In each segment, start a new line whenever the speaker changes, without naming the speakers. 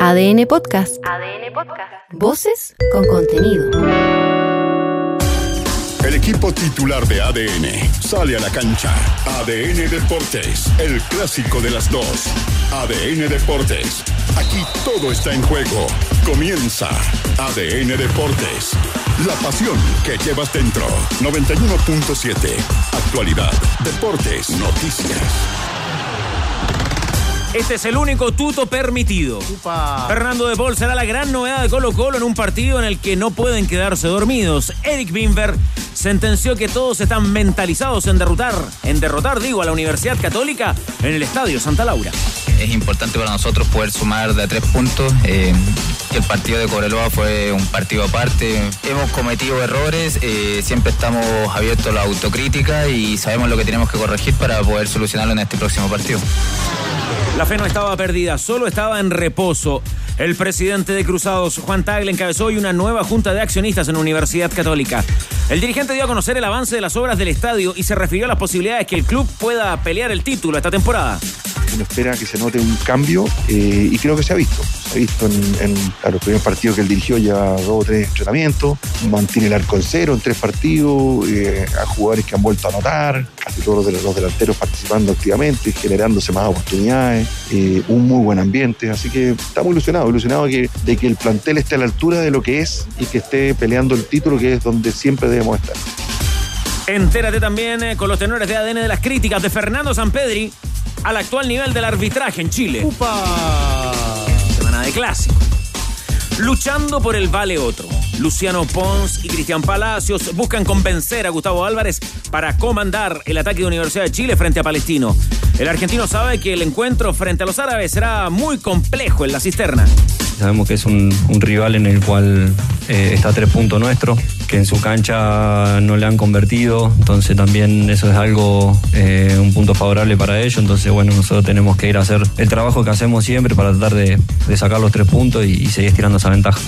ADN Podcast. ADN Podcast. Voces con contenido.
El equipo titular de ADN sale a la cancha. ADN Deportes, el clásico de las dos. ADN Deportes, aquí todo está en juego. Comienza ADN Deportes, la pasión que llevas dentro. 91.7, actualidad, deportes, noticias.
Este es el único tuto permitido.
Upa.
Fernando de Paul será la gran novedad de Colo-Colo en un partido en el que no pueden quedarse dormidos. Eric Bimber sentenció que todos están mentalizados en derrotar a la Universidad Católica en el Estadio Santa Laura.
Es importante para nosotros poder sumar de a 3 puntos. El partido de Cobreloa fue un partido aparte. Hemos cometido errores, siempre estamos abiertos a la autocrítica y sabemos lo que tenemos que corregir para poder solucionarlo en este próximo partido.
La fe no estaba perdida, solo estaba en reposo. El presidente de Cruzados, Juan Tagle, encabezó hoy una nueva junta de accionistas en la Universidad Católica. El dirigente dio a conocer el avance de las obras del estadio y se refirió a las posibilidades que el club pueda pelear el título esta temporada.
Uno espera que se note un cambio y creo que se ha visto. Se ha visto en los primeros partidos que él dirigió, lleva 2 o 3 entrenamientos, mantiene el arco en cero en 3 partidos, a jugadores que han vuelto a anotar, casi todos los delanteros participando activamente, generándose más oportunidades, un muy buen ambiente, así que estamos ilusionados de que el plantel esté a la altura de lo que es y que esté peleando el título, que es donde siempre debemos estar.
Entérate también con los tenores de ADN de las críticas de Fernando Sampedri al actual nivel del arbitraje en Chile.
¡Upa!
Semana de clásico. Luchando por el vale otro. Luciano Pons y Cristian Palacios buscan convencer a Gustavo Álvarez para comandar el ataque de Universidad de Chile frente a Palestino. El argentino sabe que el encuentro frente a los árabes será muy complejo en la cisterna.
Sabemos que es un rival en el cual está a 3 puntos nuestro, que en su cancha no le han convertido, entonces también eso es algo, un punto favorable para ellos. Entonces bueno, nosotros tenemos que ir a hacer el trabajo que hacemos siempre para tratar de sacar los 3 puntos y seguir estirando esa ventaja.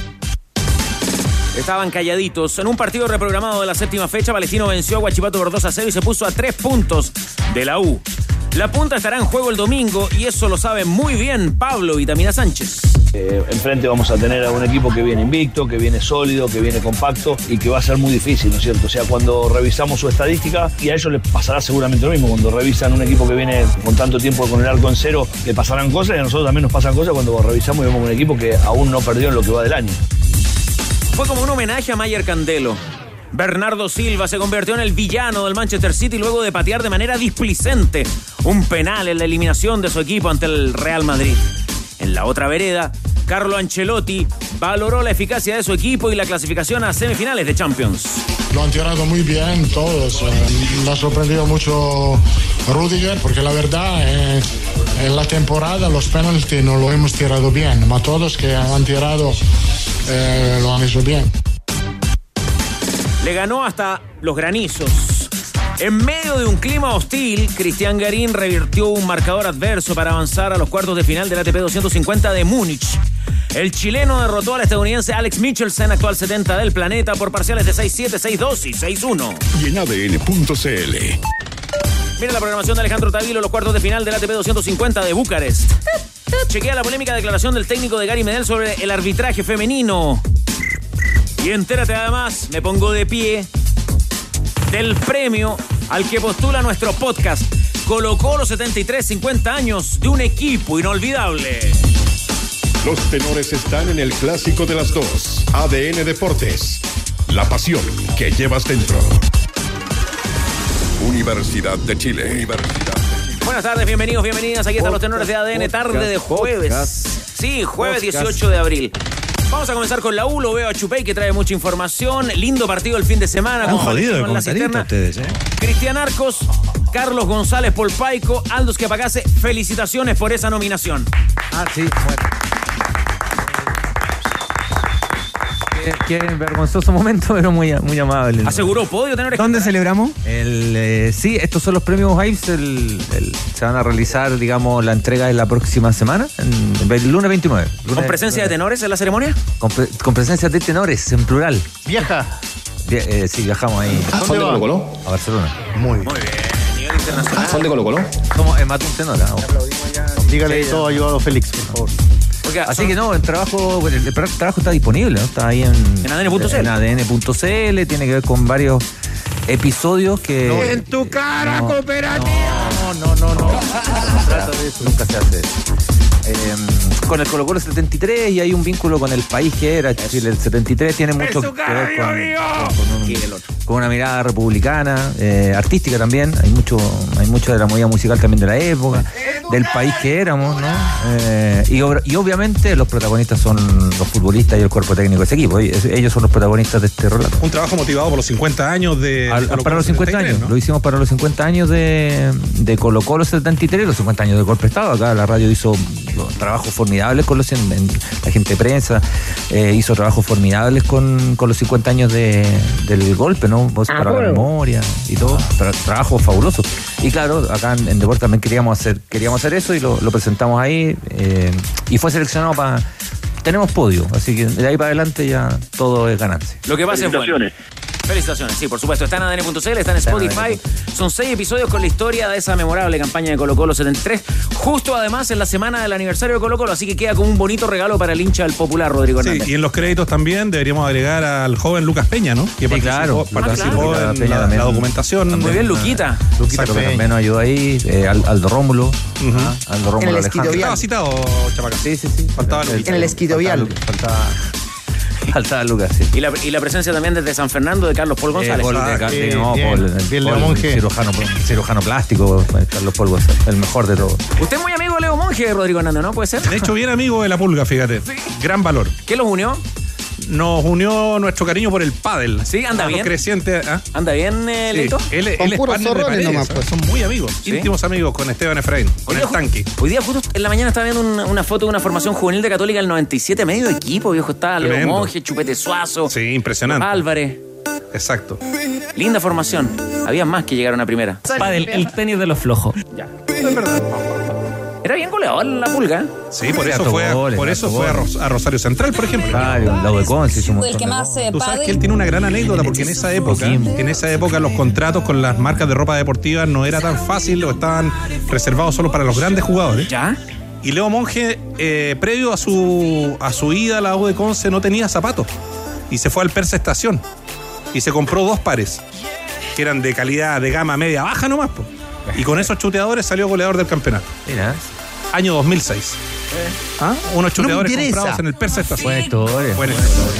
Estaban calladitos. En un partido reprogramado de la 7ª fecha, Palestino venció a Huachipato por 2-0 y se puso a 3 puntos de la U. La punta estará en juego el domingo y eso lo sabe muy bien Pablo Vitamina Sánchez.
Enfrente vamos a tener a un equipo que viene invicto, que viene sólido, que viene compacto y que va a ser muy difícil, ¿no es cierto? O sea, cuando revisamos su estadística, y a ellos les pasará seguramente lo mismo, cuando revisan un equipo que viene con tanto tiempo con el arco en cero, le pasarán cosas y a nosotros también nos pasan cosas cuando revisamos y vemos un equipo que aún no perdió en lo que va del año.
Fue como un homenaje a Mayer Candelo. Bernardo Silva se convirtió en el villano del Manchester City luego de patear de manera displicente un penal en la eliminación de su equipo ante el Real Madrid. En la otra vereda, Carlo Ancelotti valoró la eficacia de su equipo y la clasificación a semifinales de Champions.
Lo han tirado muy bien todos. Me ha sorprendido mucho Rudiger, porque la verdad en la temporada los penaltis no lo hemos tirado bien, pero todos que han tirado lo han hecho bien.
Le ganó hasta los granizos. En medio de un clima hostil, Cristian Garín revirtió un marcador adverso para avanzar a los cuartos de final del ATP 250 de Múnich. El chileno derrotó al estadounidense Alex Michelsen, actual 70 del planeta, por parciales de 6-7, 6-2 y 6-1.
Y en ADN.cl.
Mira la programación de Alejandro Tavilo, los cuartos de final del ATP 250 de Bucarest. Chequea la polémica declaración del técnico de Gary Medel sobre el arbitraje femenino. Y entérate además, me pongo de pie, del premio al que postula nuestro podcast. Colo-Colo 73, 50 años de un equipo inolvidable.
Los tenores están en el clásico de las dos. ADN Deportes, la pasión que llevas dentro. Universidad de Chile.
Buenas tardes, bienvenidos, bienvenidas. Aquí están los tenores de ADN, tarde de jueves. Sí, jueves 18 de abril. Vamos a comenzar con la U, lo veo a Chupey que trae mucha información. Lindo partido el fin de semana.
Han jodido de comentarista ustedes,
Cristian Arcos, Carlos González Polpaico, Aldous Quepacase, felicitaciones por esa nominación.
Sí, bueno. Qué vergonzoso momento, pero muy amable.
¿Aseguró podio tener?
¿Dónde celebramos? Sí, estos son los premios Ives. Se van a realizar, digamos, la entrega en la próxima semana, el lunes 29.
¿Con presencia de tenores en la ceremonia?
Con presencia de tenores, en plural.
¿Viaja?
Sí, viajamos ahí.
¿Dónde va?
Colo-Colo?
A Barcelona.
Muy bien.
Nivel internacional.
¿Son de Colo-Colo?
Somos Matun Tenor.
Dígale todo ayudado a Félix, por favor.
Así que no, el trabajo está disponible, ¿no? Está ahí en
ADN.cl.
En ADN.cl, tiene que ver con varios episodios que...
No, en tu cara, cooperativa.
No. Trata de eso, nunca se hace eso. Con el Colo-Colo 73 y hay un vínculo con el país que era Chile. El 73 tiene mucho que ver con una mirada republicana, artística también. Hay mucho de la movida musical también de la época, del país que éramos, ¿no? Y obviamente los protagonistas son los futbolistas y el cuerpo técnico de ese equipo. Ellos son los protagonistas de este relato.
Un trabajo motivado por los 50 años de
para los 50 años, ¿no? Lo hicimos para los 50 años de Colo-Colo 73, los 50 años de golpe de Estado. Acá la radio hizo trabajos formidables con la gente de prensa, hizo trabajos formidables con los 50 años del golpe, ¿no? Para la memoria y todo, trabajos fabulosos. Y claro, acá en Deportes también queríamos hacer eso y lo presentamos ahí, y fue seleccionado para... Tenemos podio, así que de ahí para adelante ya todo es ganancia.
Lo que pasa es bueno. Felicitaciones, sí, por supuesto. Está en ADN.cl, está en Spotify. Son 6 episodios con la historia de esa memorable campaña de Colo-Colo 73. Justo además en la semana del aniversario de Colo-Colo, así que queda como un bonito regalo para el hincha del Popular, Rodrigo Hernández.
Sí, y en los créditos también deberíamos agregar al joven Lucas Peña, ¿no? Que participó en la documentación.
Muy bien, Luquita.
Luquita también nos ayudó ahí. Aldo Rómulo. Aldo Rómulo Alejandro.
Estaba citado, Chapaca.
Sí.
Faltaba Luquita.
En el Esquito Vial.
Faltaba Lucas, sí.
Y la presencia también desde San Fernando de Carlos Paul González.
Leo Monge.
Cirujano plástico, Carlos Paul González, el mejor de todos.
Usted es muy amigo de Leo Monge, Rodrigo Hernández, ¿no? ¿Puede ser?
De hecho, bien amigo de la Pulga, fíjate. Sí. Gran valor.
¿Qué los unió?
Nos unió nuestro cariño por el pádel.
Sí, anda bien.
Creciente,
¿Anda bien, Leito?
Él es partner de Paredes, pues. Son muy amigos, íntimos amigos con Esteban Efraín, con el tanque.
Hoy día justo en la mañana estaba viendo una foto de una formación juvenil de Católica del 97, medio equipo, viejo. Estaba Leo Monge, Chupete Suazo.
Sí, impresionante.
Álvarez.
Exacto.
Linda formación. Había más que llegaron a primera.
Pádel, el tenis de los flojos.
Ya. Es verdad. Era bien goleador la Pulga.
Sí, por eso fue a Rosario Central, por ejemplo.
Claro, el lado de Conce.
El que más
Tú sabes que él tiene una gran anécdota, porque en esa época los contratos con las marcas de ropa deportiva no era tan fácil, o estaban reservados solo para los grandes jugadores.
¿Ya?
Y Leo Monge, previo a su ida a la U de Conce, no tenía zapatos. Y se fue al Persa Estación. Y se compró 2 pares, que eran de calidad de gama media baja nomás, po. Y con esos chuteadores salió goleador del campeonato.
Mira.
Año 2006. Unos chuteadores comprados en el Persa Estación. Buena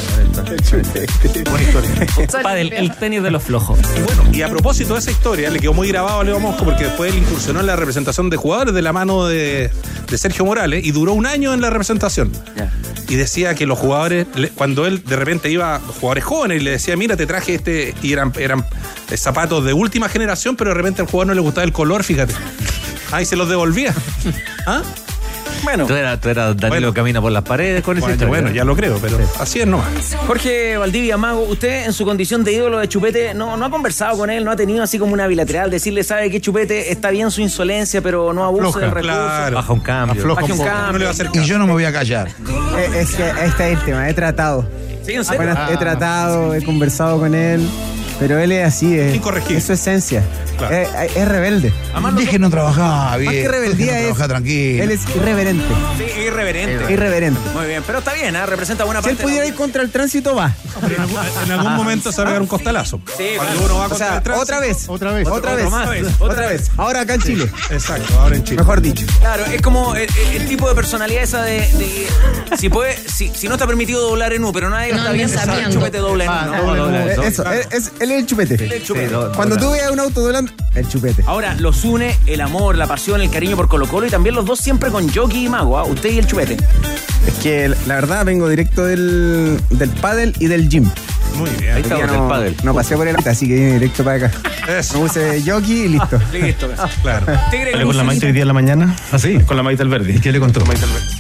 historia.
Pádel, el tenis de los flojos.
Y bueno, y a propósito de esa historia, le quedó muy grabado a Leo Monge, porque después él incursionó en la representación de jugadores de la mano de Sergio Morales, y duró 1 año en la representación. Yeah. Y decía que los jugadores, cuando él de repente iba, los jugadores jóvenes, y le decía, mira, te traje y eran zapatos de última generación, pero de repente al jugador no le gustaba el color, fíjate. Y se los devolvía.
Bueno. Tú eras Danilo Camina por las paredes con ese.
Bueno, ya lo creo, pero así es nomás.
Jorge Valdivia Mago, usted en su condición de ídolo de Chupete, no ha conversado con él, no ha tenido así como una bilateral, decirle, sabe que Chupete está bien su insolencia, pero no abuse del recurso.
Claro.
Baja un cambio.
No le va a hacer caso.
Y yo no me voy a callar. Es que este es el tema, he tratado.
¿Sí, en serio?
He tratado, he conversado con él. Pero él es así, es su esencia. Claro. Es rebelde.
Déjenos trabajar bien.
Más que rebeldía es.
Tranquilo.
Él es irreverente.
Sí, irreverente.
Irreverente.
Muy bien, pero está bien, representa buena parte.
Si él pudiera ir contra el tránsito, va.
En algún momento se va a pegar un costalazo.
Sí,
cuando uno va contra el tránsito.
Otra vez. Ahora acá en Chile.
Exacto, ahora en Chile.
Mejor dicho.
Claro, es como el tipo de personalidad esa de si no está permitido doblar en U, pero nadie lo está viendo, Chupete dobla en U.
Eso, él es el Chupete. Cuando tú veas un auto doblando, el Chupete.
Ahora, los une el amor, la pasión, el cariño por Colo-Colo, y también los dos siempre con Jockey y Mago, usted y el Chupete.
Es que la verdad vengo directo del pádel y del gym.
Muy bien.
Ahí está el pádel.
No pasé por el así que vine directo para acá.
Eso.
Me puse jockey y listo.
Listo.
Claro.
¿Hablé con la Maite hoy día en la mañana?
¿Ah, sí?
Con la Maite Alberdi. ¿Y qué le contó? Maite Alberdi.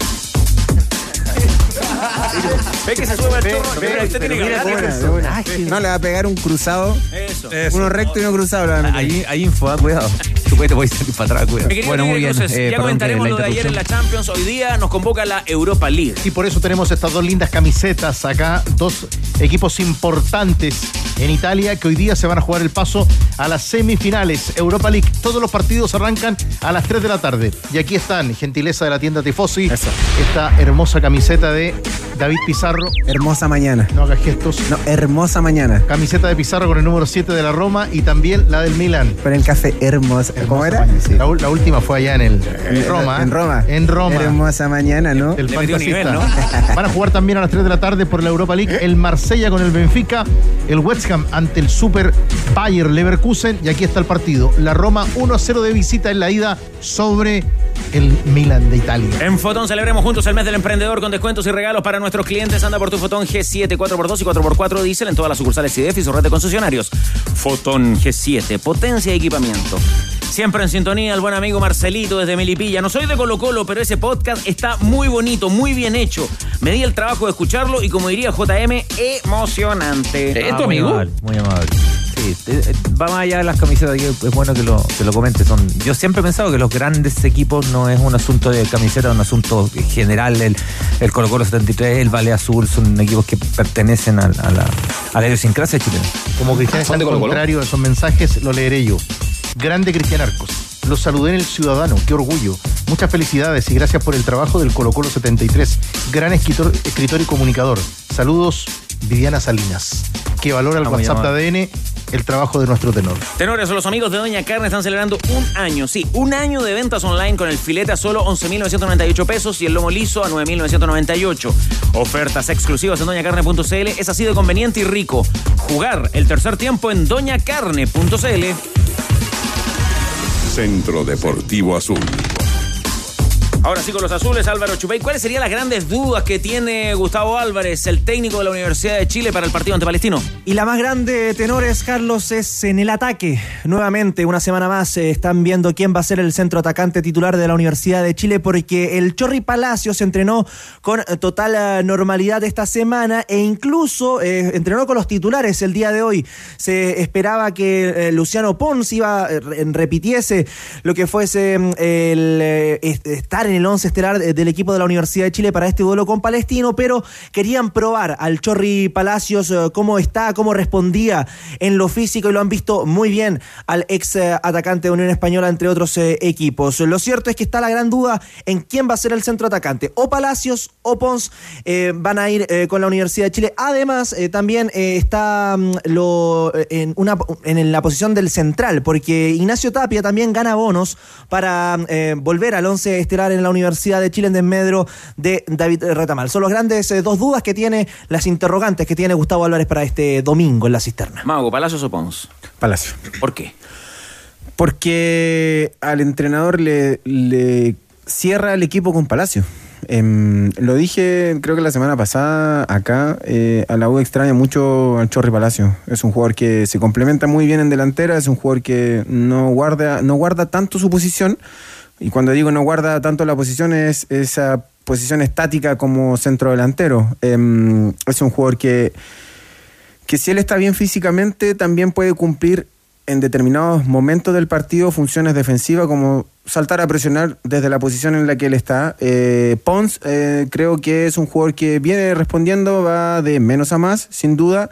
Ve que se sube al chorro, pero usted tiene que hablar.
No, le va a pegar un cruzado.
Eso.
Uno recto y uno cruzado.
Hay info, cuidado. Tú puedes salir para atrás, cuidado.
Bueno, muy bien. Entonces, ya comentaremos lo de ayer en la Champions. Hoy día nos convoca la Europa League.
Y por eso tenemos estas dos lindas camisetas acá, dos equipos importantes en Italia que hoy día se van a jugar el paso a las semifinales Europa League. Todos los partidos arrancan a las 3 de la tarde. Y aquí están, gentileza de la tienda Tifosi, esta hermosa camiseta de David Pizarro.
Hermosa mañana.
No hagas gestos.
No, hermosa mañana.
Camiseta de Pizarro con el número 7 de la Roma y también la del Milan.
Con el café hermosa. ¿Cómo era?
Sí. La última fue allá en Roma.
En Roma.
Hermosa mañana, ¿no? El fantasista. Nivel, ¿no? Van a jugar también a las 3 de la tarde por la Europa League el Marsella con el Benfica, el West Ham ante el Super Bayer Leverkusen y aquí está el partido. La Roma 1-0 de visita en la ida sobre el Milan de Italia.
En Fotón celebremos juntos el mes del emprendedor con descuentos y regalos para nuestros clientes. Anda por tu Fotón G7 4x2 y 4x4 diésel en todas las sucursales CIDEF y su red de concesionarios. Fotón G7, potencia y equipamiento. Siempre en sintonía el buen amigo Marcelito desde Melipilla. No soy de Colo Colo, pero ese podcast está muy bonito, muy bien hecho. Me di el trabajo de escucharlo y como diría JM, emocionante.
¿Es tu amigo? Muy amable. Sí, va más allá de las camisetas, es bueno que lo comentes. Yo siempre he pensado que los grandes equipos no es un asunto de camiseta, es un asunto general. El Colo Colo 73, el Valle Azul, son equipos que pertenecen a la idiosincrasia chilena.
Como Cristian está contrario a esos mensajes, lo leeré yo. Grande Cristian Arcos. Los saludé en El Ciudadano, qué orgullo. Muchas felicidades y gracias por el trabajo del Colo Colo 73. Gran escritor y comunicador. Saludos, Viviana Salinas, que valora el WhatsApp de ADN el trabajo de nuestro tenor.
Tenores, los amigos de Doña Carne están celebrando un año de ventas online con el filete a solo 11.998 pesos y el lomo liso a 9.998. Ofertas exclusivas en doñacarne.cl. Es así de conveniente y rico. Jugar el tercer tiempo en doñacarne.cl.
Centro Deportivo Azul.
Ahora sí con los azules, Álvaro Chupey. ¿Cuáles serían las grandes dudas que tiene Gustavo Álvarez, el técnico de la Universidad de Chile, para el partido ante Palestino?
Y la más grande, tenores, Carlos, es en el ataque. Nuevamente, una semana más, están viendo quién va a ser el centro atacante titular de la Universidad de Chile, porque el Chorri Palacios entrenó con total normalidad esta semana e incluso entrenó con los titulares el día de hoy. Se esperaba que Luciano Pons repitiese lo que fuese estar en el 11 estelar del equipo de la Universidad de Chile para este duelo con Palestino, pero querían probar al Chorri Palacios cómo respondía en lo físico, y lo han visto muy bien al ex atacante de Unión Española, entre otros equipos. Lo cierto es que está la gran duda en quién va a ser el centro atacante, o Palacios o Pons van a ir con la Universidad de Chile. Además, también está en la posición del central, porque Ignacio Tapia también gana bonos para volver al 11 estelar en la Universidad de Chile en desmedro de David Retamal. Son los grandes dos dudas que tiene, las interrogantes que tiene Gustavo Álvarez para este domingo en la cisterna.
Mago, ¿Palacios o Pons?
Palacios.
¿Por qué?
Porque al entrenador le cierra el equipo con Palacios. Lo dije, creo que la semana pasada acá, a la U extraña mucho al Chorri Palacios. Es un jugador que se complementa muy bien en delantera, es un jugador que no guarda tanto su posición. Y cuando digo no guarda tanto la posición, es esa posición estática como centro delantero. Es un jugador que si él está bien físicamente, también puede cumplir en determinados momentos del partido funciones defensivas, como saltar a presionar desde la posición en la que él está. Pons creo que es un jugador que viene respondiendo, va de menos a más, sin duda,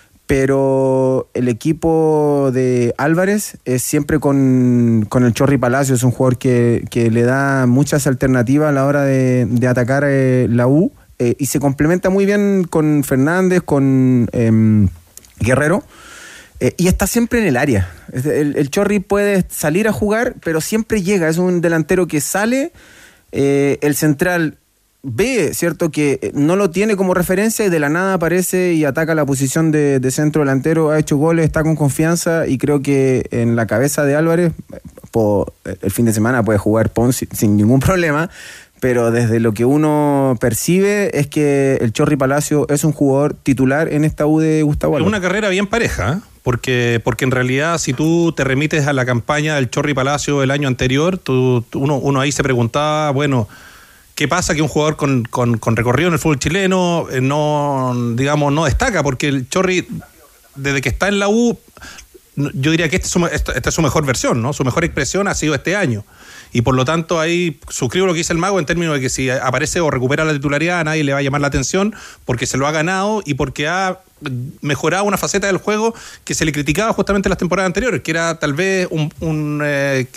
pero el equipo de Álvarez es siempre con el Chorri Palacios. Es un jugador que le da muchas alternativas a la hora de atacar la U, y se complementa muy bien con Fernández, con Guerrero, y está siempre en el área. El Chorri puede salir a jugar, pero siempre llega. Es un delantero que sale, el central ve, ¿cierto?, que no lo tiene como referencia y de la nada aparece y ataca la posición de centro delantero, ha hecho goles, está con confianza, y creo que en la cabeza de Álvarez el fin de semana puede jugar Pons sin ningún problema, pero desde lo que uno percibe es que el Chorri Palacio es un jugador titular en esta U de Gustavo Álvarez.
Es una carrera bien pareja, ¿eh? Porque en realidad, si tú te remites a la campaña del Chorri Palacio el año anterior, uno ahí se preguntaba, bueno, ¿qué pasa que un jugador con recorrido en el fútbol chileno no destaca? Porque el Chorri, desde que está en la U, yo diría que esta es su mejor versión, ¿no? Su mejor expresión ha sido este año. Y por lo tanto ahí suscribo lo que dice el Mago en términos de que si aparece o recupera la titularidad a nadie le va a llamar la atención porque se lo ha ganado y porque ha mejorado una faceta del juego que se le criticaba justamente en las temporadas anteriores, que era tal vez un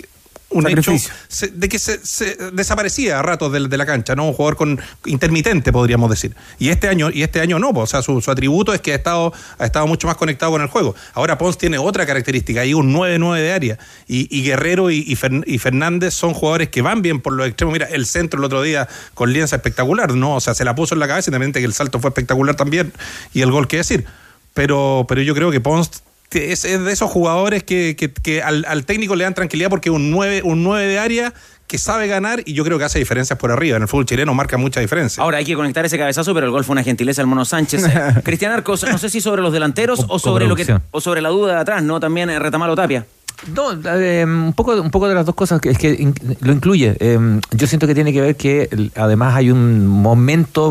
hecho de que se desaparecía a ratos de la cancha, ¿no? Un jugador intermitente, podríamos decir. Y este año no, o sea, su atributo es que ha estado mucho más conectado con el juego. Ahora Pons tiene otra característica, hay un 9-9 de área. Y Guerrero y Fernández son jugadores que van bien por los extremos. Mira, el centro el otro día con Lienza espectacular, ¿no? O sea, se la puso en la cabeza, independientemente que el salto fue espectacular también, y el gol, qué decir. Pero yo creo que Pons es de esos jugadores que al técnico le dan tranquilidad porque es un 9 de área que sabe ganar, y yo creo que hace diferencias por arriba. En el fútbol chileno marca mucha diferencia.
Ahora hay que conectar ese cabezazo, pero el gol fue una gentileza del Mono Sánchez. Cristian Arcos, no sé si sobre los delanteros o sobre la duda de atrás, ¿no? También Retamalo Tapia.
No, un poco de las dos cosas, que es que lo incluye. Yo siento que tiene que ver que además hay un momento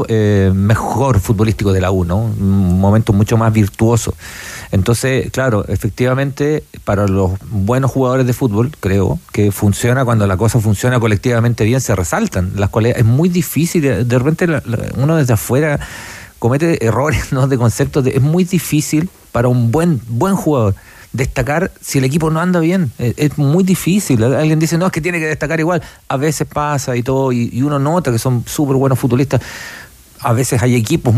mejor futbolístico de la U, ¿no? Un momento mucho más virtuoso. Entonces, claro, efectivamente, para los buenos jugadores de fútbol, creo que funciona cuando la cosa funciona colectivamente bien, se resaltan las cualidades. Es muy difícil, de repente uno desde afuera comete errores, ¿no? De conceptos. Es muy difícil para un buen jugador destacar si el equipo no anda bien. Es muy difícil. Alguien dice, no, es que tiene que destacar igual. A veces pasa y todo, y uno nota que son súper buenos futbolistas. A veces hay equipos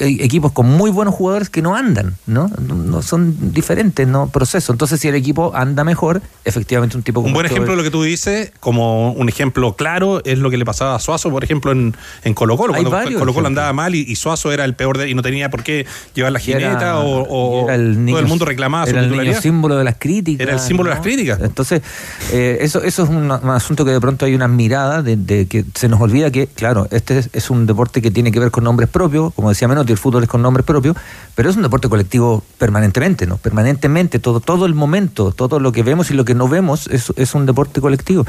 con muy buenos jugadores que no andan, ¿no? No son diferentes, ¿no? Procesos. Entonces, si el equipo anda mejor, efectivamente un tipo como...
Un buen ejemplo de lo que tú dices, como un ejemplo claro, es lo que le pasaba a Suazo, por ejemplo, en Colo-Colo. Cuando Colo-Colo andaba mal y Suazo era el peor y no tenía por qué llevar la jineta o todo el mundo reclamaba su titularidad.
Era el símbolo de las críticas.
Era el símbolo de las críticas.
Entonces, eso es un asunto que de pronto hay una mirada de que se nos olvida que, claro, este es un deporte que tiene que ver con nombres propios, como decía Menotti, el fútbol es con nombres propios, pero es un deporte colectivo permanentemente, ¿no? Permanentemente, todo el momento, todo lo que vemos y lo que no vemos es un deporte colectivo.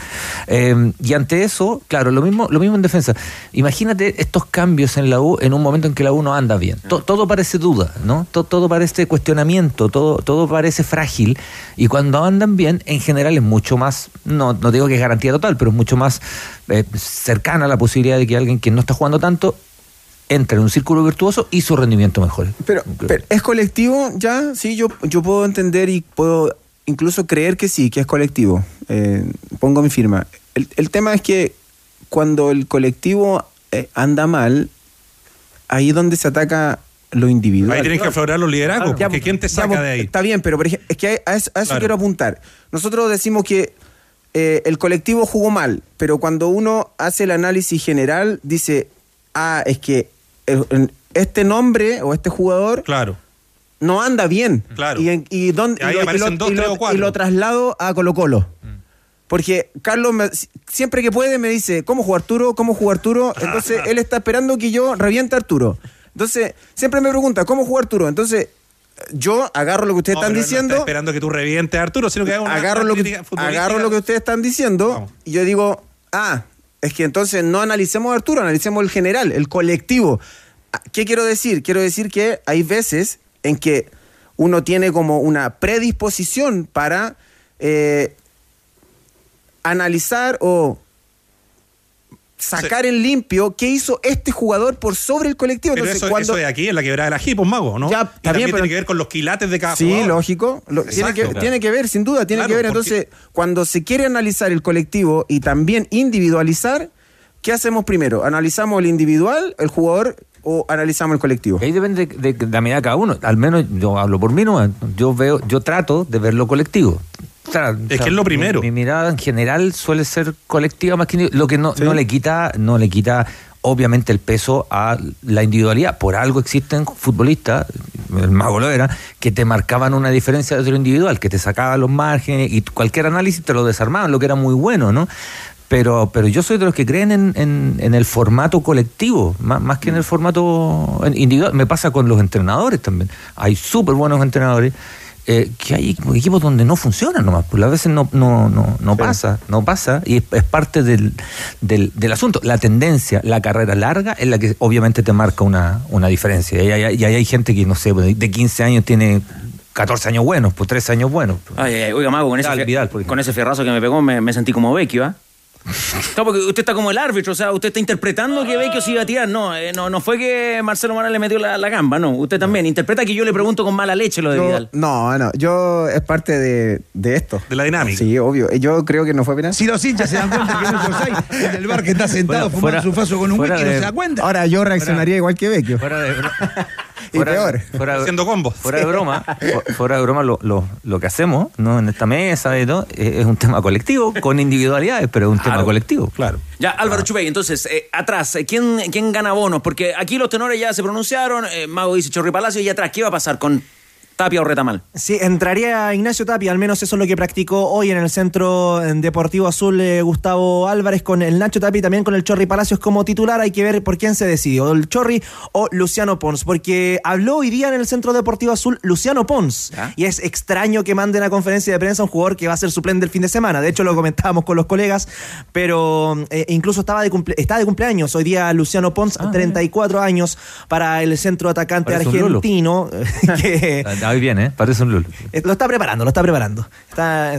Y ante eso, claro, lo mismo en defensa. Imagínate estos cambios en la U en un momento en que la U no anda bien. Todo parece duda, ¿no? Todo parece cuestionamiento, todo parece frágil, y cuando andan bien, en general es mucho más, no digo que es garantía total, pero es mucho más cercana a la posibilidad de que alguien que no está jugando tanto entra en un círculo virtuoso y su rendimiento mejore.
Pero ¿es colectivo ya? Sí, yo puedo entender y puedo incluso creer que sí, que es colectivo. Pongo mi firma. El tema es que cuando el colectivo anda mal, ahí es donde se ataca lo individual.
Ahí tienes que aflorar los liderazgos, porque ¿quién te saca de ahí?
Está bien, pero por ejemplo, es que a eso quiero apuntar. Nosotros decimos que el colectivo jugó mal, pero cuando uno hace el análisis general, dice, es que este nombre o este jugador no anda bien.
Claro.
Y lo traslado a Colo-Colo. Porque Carlos siempre que puede me dice, ¿cómo jugó Arturo? Entonces él está esperando que yo reviente a Arturo. Entonces siempre me pregunta, ¿cómo jugó Arturo? Entonces yo agarro lo que ustedes están diciendo.
No está esperando que tú revientes a Arturo, sino que haga
agarro lo que ustedes están diciendo. Y yo digo, es que entonces no analicemos a Arturo, analicemos el general, el colectivo. ¿Qué quiero decir? Quiero decir que hay veces en que uno tiene como una predisposición para analizar o sacar en limpio qué hizo este jugador por sobre el colectivo.
Pero entonces, eso de aquí, en la quebrada de la Jipos, Mago, ¿no?
Ya,
y también tiene que ver con los quilates de cada jugador.
Sí, lógico. Tiene que ver, sin duda, tiene que ver. Entonces, cuando se quiere analizar el colectivo y también individualizar, ¿qué hacemos primero? ¿Analizamos el individual, el jugador, o analizamos el colectivo?
Ahí depende de la mirada de cada uno. Al menos yo hablo por mí, ¿no? Yo trato de ver lo colectivo.
Es que es lo primero.
Mi mirada en general suele ser colectiva más que lo que no le quita obviamente el peso a la individualidad. Por algo existen futbolistas, el Mago lo era, que te marcaban una diferencia de lo individual, que te sacaban los márgenes y cualquier análisis te lo desarmaban, lo que era muy bueno, ¿no? Pero yo soy de los que creen en el formato colectivo, más que en el formato individual. Me pasa con los entrenadores también. Hay súper buenos entrenadores que hay equipos donde no funcionan nomás, pues a veces no pasa, y es parte del asunto. La tendencia, la carrera larga es la que obviamente te marca una diferencia, y hay gente que, no sé, de 15 años tiene 14 años buenos, pues 13 años buenos.
Ay, oiga, Mago, con ese fierrazo que me pegó me sentí como Vecchio, ¿ah? No, porque usted está como el árbitro, o sea, usted está interpretando que Vecchio se iba a tirar. No fue que Marcelo Morales le metió la gamba, no. Usted también interpreta que yo le pregunto con mala leche lo de Vidal.
No, yo es parte de esto.
De la dinámica.
Sí, obvio. Yo creo que no fue penal.
Si los hinchas se dan cuenta que no es offside, el del bar que está sentado fumando su faso con un whisky no se da cuenta.
Ahora yo reaccionaría igual que Vecchio. Y peor.
Haciendo combos.
Fuera de broma, lo que hacemos, ¿no? En esta mesa y todo, es un tema colectivo, con individualidades, pero es un tema colectivo.
Claro.
Ya, Álvaro Chupey, entonces, atrás, ¿quién gana bonos? Porque aquí los tenores ya se pronunciaron, Mago dice Chorri Palacio, y atrás, ¿qué va a pasar con Tapia o Retamal?
Sí, entraría Ignacio Tapia, al menos eso es lo que practicó hoy en el Centro Deportivo Azul Gustavo Álvarez con el Nacho Tapia y también con el Chorri Palacios como titular. Hay que ver por quién se decidió, el Chorri o Luciano Pons, porque habló hoy día en el Centro Deportivo Azul Luciano Pons, y es extraño que manden a conferencia de prensa a un jugador que va a ser suplente el fin de semana. De hecho lo comentábamos con los colegas, pero incluso está de cumpleaños hoy día Luciano Pons, 34 años para el centro atacante argentino que
Ahí viene, parece un Lulo.
Lo está preparando. Está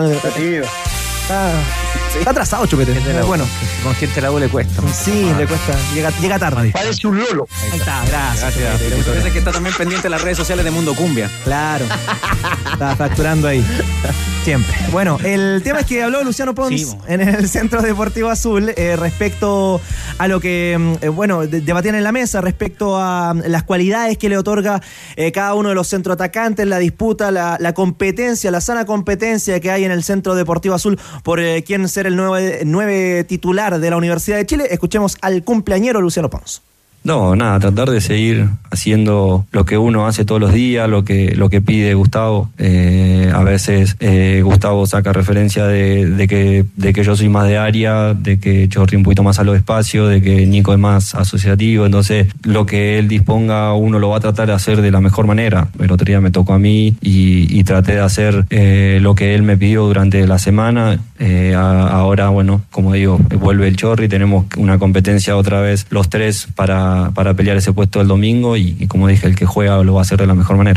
atrasado, Chupete.
Bueno, con gente la U le cuesta.
Sí, le cuesta. Llega tarde.
Parece un Lolo.
Ahí está, gracias.
Parece que está también pendiente de las redes sociales de Mundo Cumbia.
Claro. Está facturando ahí. Siempre. Bueno, el tema es que habló Luciano Pons en el Centro Deportivo Azul respecto a lo que, debatían en la mesa, respecto a las cualidades que le otorga cada uno de los centroatacantes, la disputa, la competencia, la sana competencia que hay en el Centro Deportivo Azul por quién ser el 9 titular de la Universidad de Chile. Escuchemos al cumpleañero Luciano Pons.
No, nada, tratar de seguir haciendo lo que uno hace todos los días, lo que pide Gustavo. A veces Gustavo saca referencia de que yo soy más de área, de que Chorri un poquito más a los espacios, de que Nico es más asociativo. Entonces, lo que él disponga, uno lo va a tratar de hacer de la mejor manera. El otro día me tocó a mí y traté de hacer lo que él me pidió durante la semana. Ahora, como digo, vuelve el Chorri, tenemos una competencia otra vez los tres para pelear ese puesto el domingo y como dije, el que juega lo va a hacer de la mejor manera.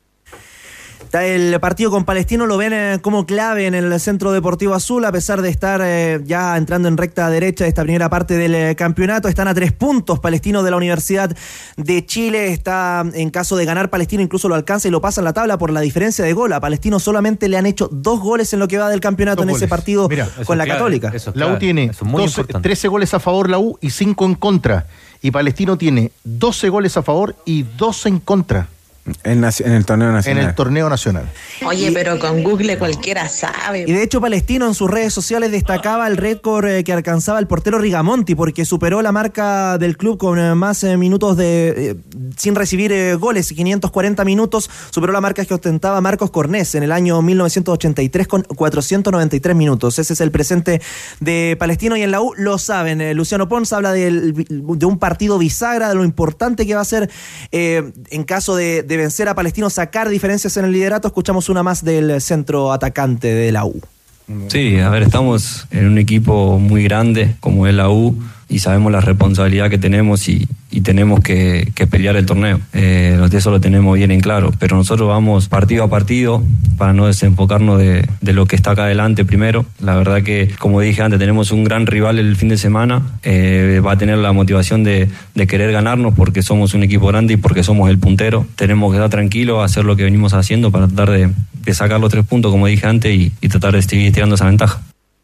El partido con Palestino lo ven como clave en el Centro Deportivo Azul, a pesar de estar ya entrando en recta derecha de esta primera parte del campeonato. Están a 3 puntos Palestino de la Universidad de Chile. Está, en caso de ganar Palestino, incluso lo alcanza y lo pasa en la tabla por la diferencia de gol. A Palestino solamente le han hecho 2 goles en lo que va del campeonato en ese partido con la Católica.
La U tiene 13 goles a favor la U y 5 en contra. Y Palestino tiene 12 goles a favor y 2 en contra.
En el torneo nacional.
En el torneo nacional.
Oye, pero con Google cualquiera sabe.
Y de hecho Palestino en sus redes sociales destacaba el récord que alcanzaba el portero Rigamonti, porque superó la marca del club con más minutos sin recibir goles, 540 minutos, superó la marca que ostentaba Marcos Cornés en el año 1983 con 493 minutos. Ese es el presente de Palestino y en la U lo saben. Luciano Pons habla de un partido bisagra, de lo importante que va a ser en caso de vencer a Palestino, sacar diferencias en el liderato. Escuchamos una más del centro atacante de la U.
Sí, a ver, estamos en un equipo muy grande como es la U y sabemos la responsabilidad que tenemos y tenemos que pelear el torneo. Eso lo tenemos bien en claro, pero nosotros vamos partido a partido para no desenfocarnos de lo que está acá adelante primero. La verdad que, como dije antes, tenemos un gran rival el fin de semana. Va a tener la motivación de querer ganarnos porque somos un equipo grande y porque somos el puntero. Tenemos que estar tranquilos, hacer lo que venimos haciendo para tratar de sacar los 3 puntos, como dije antes, y tratar de seguir tirando esa ventaja.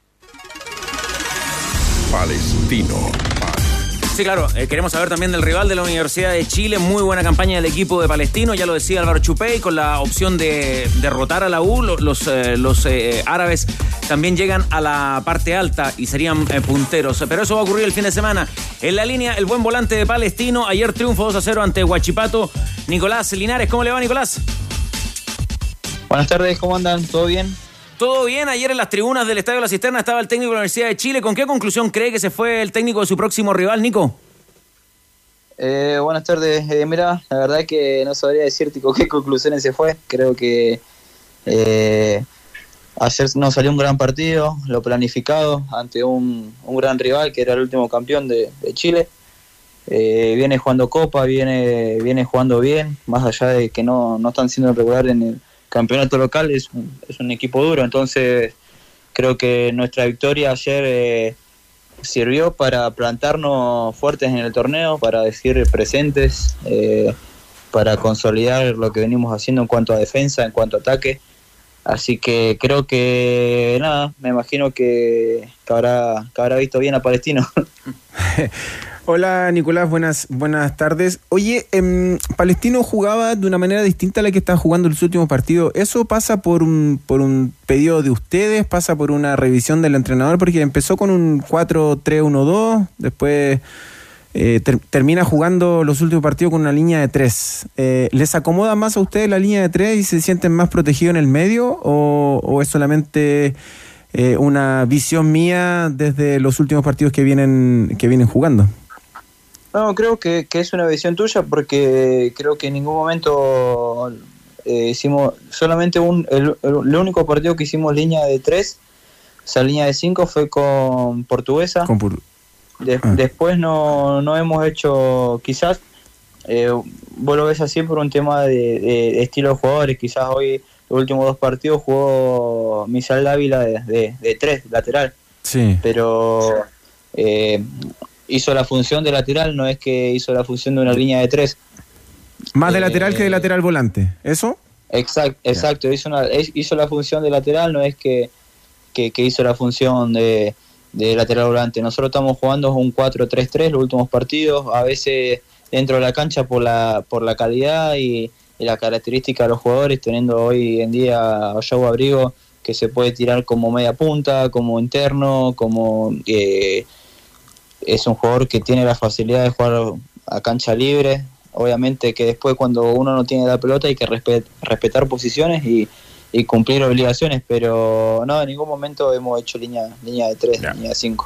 Palestino.
Sí, claro, queremos saber también del rival de la Universidad de Chile. Muy buena campaña del equipo de Palestino, ya lo decía Álvaro Chupey, con la opción de derrotar a la U. Los árabes también llegan a la parte alta y serían punteros, pero eso va a ocurrir el fin de semana. En la línea, el buen volante de Palestino, ayer triunfo 2-0 ante Huachipato, Nicolás Linares. ¿Cómo le va, Nicolás?
Buenas tardes, ¿cómo andan? ¿Todo bien?
Todo bien, ayer en las tribunas del Estadio La Cisterna estaba el técnico de la Universidad de Chile. ¿Con qué conclusión cree que se fue el técnico de su próximo rival, Nico?
Buenas tardes. Mira, la verdad que no sabría decirte con qué conclusiones se fue. Creo que ayer nos salió un gran partido, lo planificado, ante un gran rival que era el último campeón de Chile. viene jugando Copa, viene jugando bien, más allá de que no están siendo regular en el campeonato local, es un equipo duro. Entonces creo que nuestra victoria ayer sirvió para plantarnos fuertes en el torneo, para decir presentes, para consolidar lo que venimos haciendo en cuanto a defensa, en cuanto a ataque. Así que creo que nada, me imagino que habrá visto bien a Palestino.
Hola Nicolás, buenas tardes. Oye, Palestino jugaba de una manera distinta a la que está jugando el último partido. ¿Eso pasa por un pedido de ustedes? ¿Pasa por una revisión del entrenador? Porque empezó con un 4-3-1-2, después termina jugando los últimos partidos con una línea de 3. ¿Les acomoda más a ustedes la línea de 3 y se sienten más protegidos en el medio? ¿O es solamente una visión mía desde los últimos partidos que vienen jugando?
No, creo que es una visión tuya, porque creo que en ningún momento hicimos solamente el único partido que hicimos línea de 3, esa línea de 5 fue con Portuguesa. Después no hemos hecho, quizás vos lo ves así por un tema de estilo de jugadores. Quizás hoy los últimos 2 partidos jugó Misael Dávila de 3, lateral.
Sí.
Pero hizo la función de lateral, no es que hizo la función de una línea de 3.
Más de lateral que de lateral volante, ¿eso?
Exacto, hizo la función de lateral, no es que hizo la función de lateral volante. Nosotros estamos jugando un 4-3-3 los últimos partidos, a veces dentro de la cancha por la calidad y la característica de los jugadores, teniendo hoy en día a Joao Abrigo, que se puede tirar como media punta, como interno, como es un jugador que tiene la facilidad de jugar a cancha libre. Obviamente que después, cuando uno no tiene la pelota, hay que respetar posiciones y cumplir obligaciones, pero no, en ningún momento hemos hecho línea de 3, línea de 5.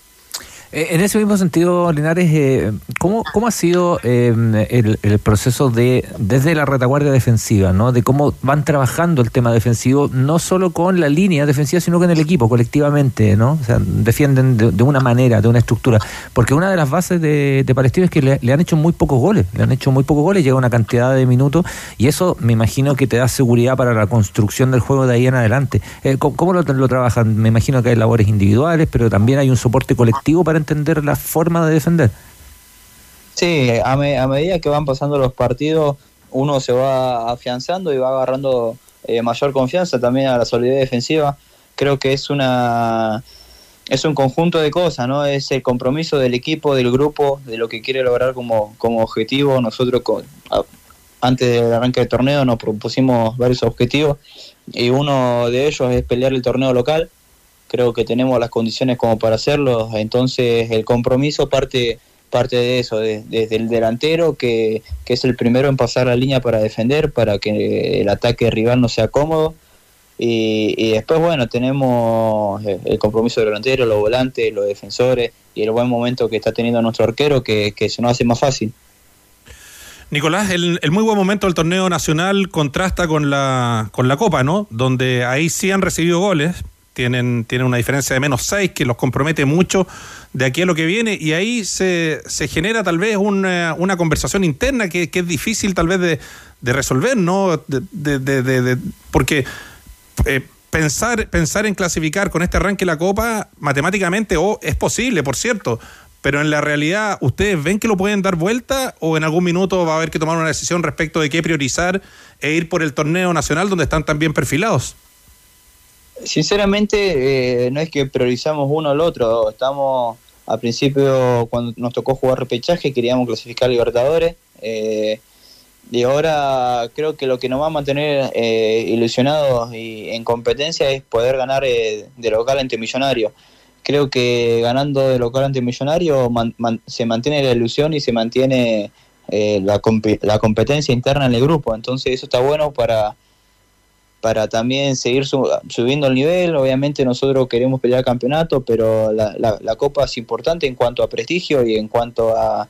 En ese mismo sentido, Linares, ¿cómo ha sido el proceso desde la retaguardia defensiva, ¿no? De cómo van trabajando el tema defensivo, no solo con la línea defensiva, sino con el equipo, colectivamente, ¿no? O sea, defienden de una manera, de una estructura. Porque una de las bases de Palestino es que le han hecho muy pocos goles. Llega una cantidad de minutos, y eso me imagino que te da seguridad para la construcción del juego de ahí en adelante. ¿Cómo lo trabajan? Me imagino que hay labores individuales, pero también hay un soporte colectivo para entender la forma de defender.
Sí, a medida que van pasando los partidos, uno se va afianzando y va agarrando mayor confianza también a la solidez defensiva. Creo que es un conjunto de cosas, ¿no? Es el compromiso del equipo, del grupo, de lo que quiere lograr como objetivo. Nosotros antes del arranque del torneo nos propusimos varios objetivos, y uno de ellos es pelear el torneo local. Creo que tenemos las condiciones como para hacerlo, entonces el compromiso parte de eso, desde el delantero, que es el primero en pasar la línea para defender, para que el ataque rival no sea cómodo, y después, bueno, tenemos el compromiso del delantero, los volantes, los defensores, y el buen momento que está teniendo nuestro arquero, que se nos hace más fácil.
Nicolás, el muy buen momento del torneo nacional contrasta con la Copa, ¿no? Donde ahí sí han recibido goles. Tienen una diferencia de -6 que los compromete mucho de aquí a lo que viene, y ahí se genera tal vez una conversación interna que es difícil tal vez de resolver, ¿no? Porque pensar en clasificar con este arranque la Copa matemáticamente es posible, por cierto, pero en la realidad, ¿ustedes ven que lo pueden dar vuelta, o en algún minuto va a haber que tomar una decisión respecto de qué priorizar e ir por el torneo nacional donde están tan bien perfilados?
Sinceramente, no es que priorizamos uno al otro. Estamos, al principio, cuando nos tocó jugar repechaje, queríamos clasificar Libertadores, y ahora creo que lo que nos va a mantener ilusionados y en competencia es poder ganar de local ante Millonario. Creo que ganando de local ante Millonario se mantiene la ilusión y se mantiene la competencia interna en el grupo. Entonces eso está bueno para también seguir subiendo el nivel. Obviamente nosotros queremos pelear campeonato, pero la Copa es importante en cuanto a prestigio y en cuanto a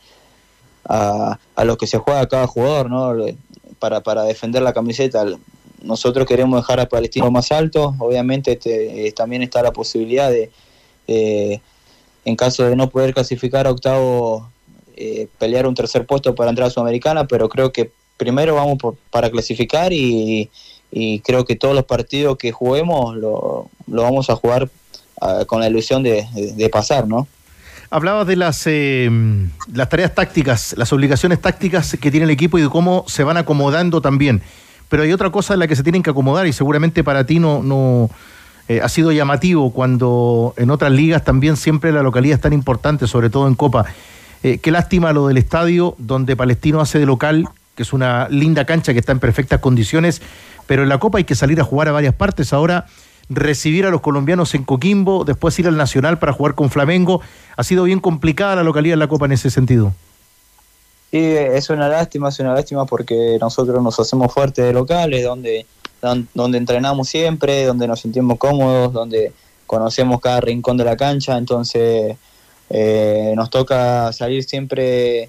lo que se juega cada jugador, ¿no? Para defender la camiseta. Nosotros queremos dejar a Palestino más alto. Obviamente también está la posibilidad de en caso de no poder clasificar a octavo, pelear un tercer puesto para entrar a Sudamericana, pero creo que primero vamos para clasificar y creo que todos los partidos que juguemos lo vamos a jugar con la ilusión de pasar, ¿no?
Hablabas de las tareas tácticas, las obligaciones tácticas que tiene el equipo y de cómo se van acomodando también. Pero hay otra cosa en la que se tienen que acomodar y seguramente para ti no ha sido llamativo cuando en otras ligas también siempre la localidad es tan importante, sobre todo en Copa. Qué lástima lo del estadio donde Palestino hace de local, que es una linda cancha que está en perfectas condiciones, pero en la Copa hay que salir a jugar a varias partes. Ahora recibir a los colombianos en Coquimbo, después ir al Nacional para jugar con Flamengo. Ha sido bien complicada la localidad en la Copa en ese sentido.
Sí, es una lástima porque nosotros nos hacemos fuertes de locales, donde entrenamos siempre, donde nos sentimos cómodos, donde conocemos cada rincón de la cancha, entonces nos toca salir siempre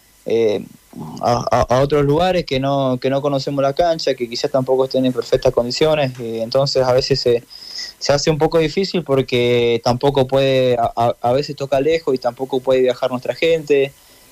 a otros lugares que no conocemos la cancha, que quizás tampoco estén en perfectas condiciones, y entonces a veces se hace un poco difícil porque tampoco puede, a veces toca lejos y tampoco puede viajar nuestra gente,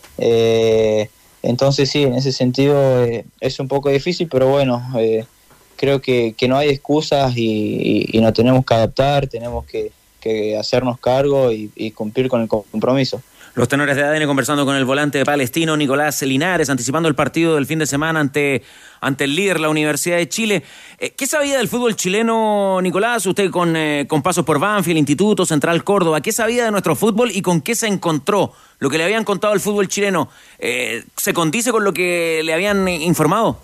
entonces sí, en ese sentido es un poco difícil, pero bueno, creo que no hay excusas y nos tenemos que adaptar, tenemos que hacernos cargo y cumplir con el compromiso.
Los tenores de ADN conversando con el volante de Palestino, Nicolás Linares, anticipando el partido del fin de semana ante el líder, la Universidad de Chile. ¿Qué sabía del fútbol chileno, Nicolás? Usted con pasos por Banfield, Instituto, Central Córdoba. ¿Qué sabía de nuestro fútbol y con qué se encontró? Lo que le habían contado al fútbol chileno, ¿se condice con lo que le habían informado?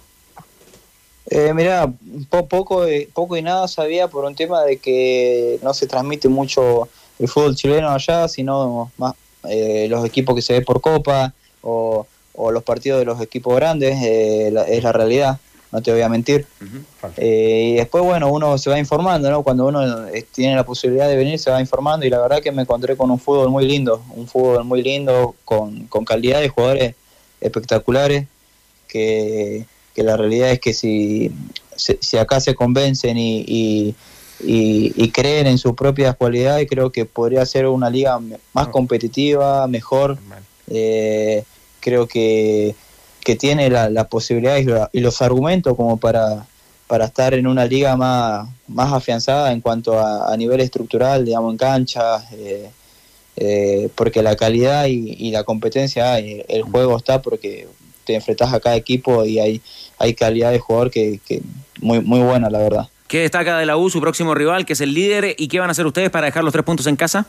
Mira, poco y nada sabía por un tema de que no se transmite mucho el fútbol chileno allá, sino más los equipos que se ve por Copa o los partidos de los equipos grandes, es la realidad, no te voy a mentir. Y después, bueno, uno se va informando, ¿no? Cuando uno tiene la posibilidad de venir, se va informando, y la verdad que me encontré con un fútbol muy lindo, con calidad de jugadores espectaculares, que la realidad es que si acá se convencen y creen en sus propias cualidades, creo que podría ser una liga más competitiva, mejor. Creo que tiene la posibilidad y los argumentos como para estar en una liga más afianzada en cuanto a nivel estructural, digamos, en cancha, porque la calidad y la competencia, el juego está, porque te enfrentás a cada equipo y hay calidad de jugador que muy, muy buena, la verdad.
¿Qué destaca de la U, su próximo rival, que es el líder, y qué van a hacer ustedes para dejar los 3 puntos en casa?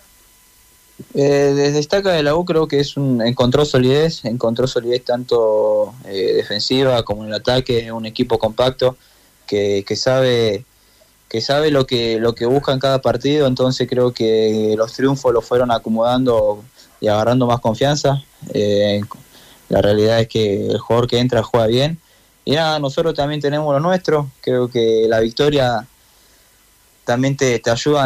Destaca de la U, creo que encontró solidez tanto defensiva como en el ataque, es un equipo compacto que sabe lo que busca en cada partido, entonces creo que los triunfos los fueron acomodando y agarrando más confianza. La realidad es que el jugador que entra juega bien. Y nada, nosotros también tenemos lo nuestro. Creo que la victoria también te ayudan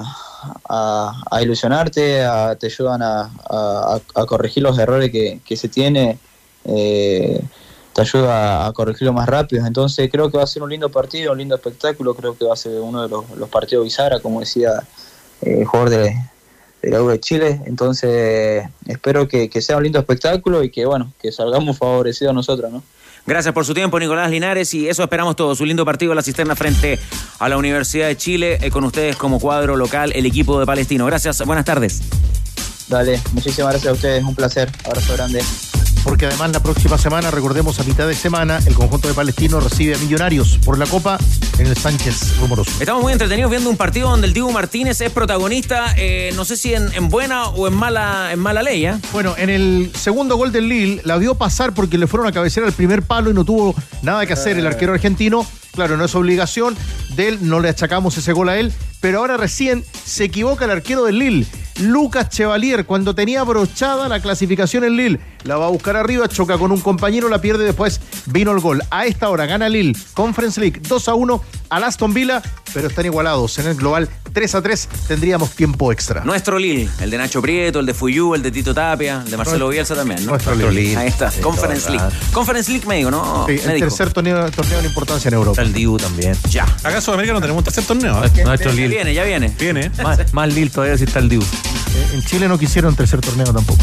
a ilusionarte, te ayudan a corregir los errores que se tiene, te ayuda a corregirlo más rápido. Entonces creo que va a ser un lindo partido, un lindo espectáculo. Creo que va a ser uno de los partidos bisagra, como decía el jugador de la U de Chile. Entonces espero que sea un lindo espectáculo y que salgamos favorecidos nosotros, ¿no?
Gracias por su tiempo, Nicolás Linares, y eso esperamos todos. Un lindo partido a la Cisterna frente a la Universidad de Chile, con ustedes como cuadro local, el equipo de Palestino. Gracias, buenas tardes.
Dale, muchísimas gracias a ustedes, un placer, abrazo grande.
Porque además la próxima semana, recordemos, a mitad de semana, el conjunto de Palestino recibe a Millonarios por la Copa en el Sánchez Rumoroso.
Estamos muy entretenidos viendo un partido donde el Dibu Martínez es protagonista, no sé si en buena o en mala ley, ¿eh?
Bueno, en el segundo gol del Lille la vio pasar porque le fueron a cabecear al primer palo y no tuvo nada que hacer el arquero argentino. Claro, no es obligación de él, no le achacamos ese gol a él, pero ahora recién se equivoca el arquero del Lille, Lucas Chevalier, cuando tenía brochada la clasificación en Lille. La va a buscar arriba, choca con un compañero, la pierde, después vino el gol. A esta hora gana Lille, Conference League 2-1 al Aston Villa, pero están igualados. En el global 3-3 tendríamos tiempo extra.
Nuestro Lille, el de Nacho Prieto, el de Fuyú, el de Tito Tapia, el de Marcelo Bielsa también, ¿no?
Nuestro Lille.
Ahí está, sí, Conference League. Conference League me digo, ¿no?
Sí, el tercer torneo de importancia en Europa.
El Dibu también.
Ya.
Acá en Sudamérica no tenemos un tercer torneo.
Nuestro Lille.
Ya viene.
Viene.
Más Lille todavía si está el Dibu.
En Chile no quisieron tercer torneo tampoco.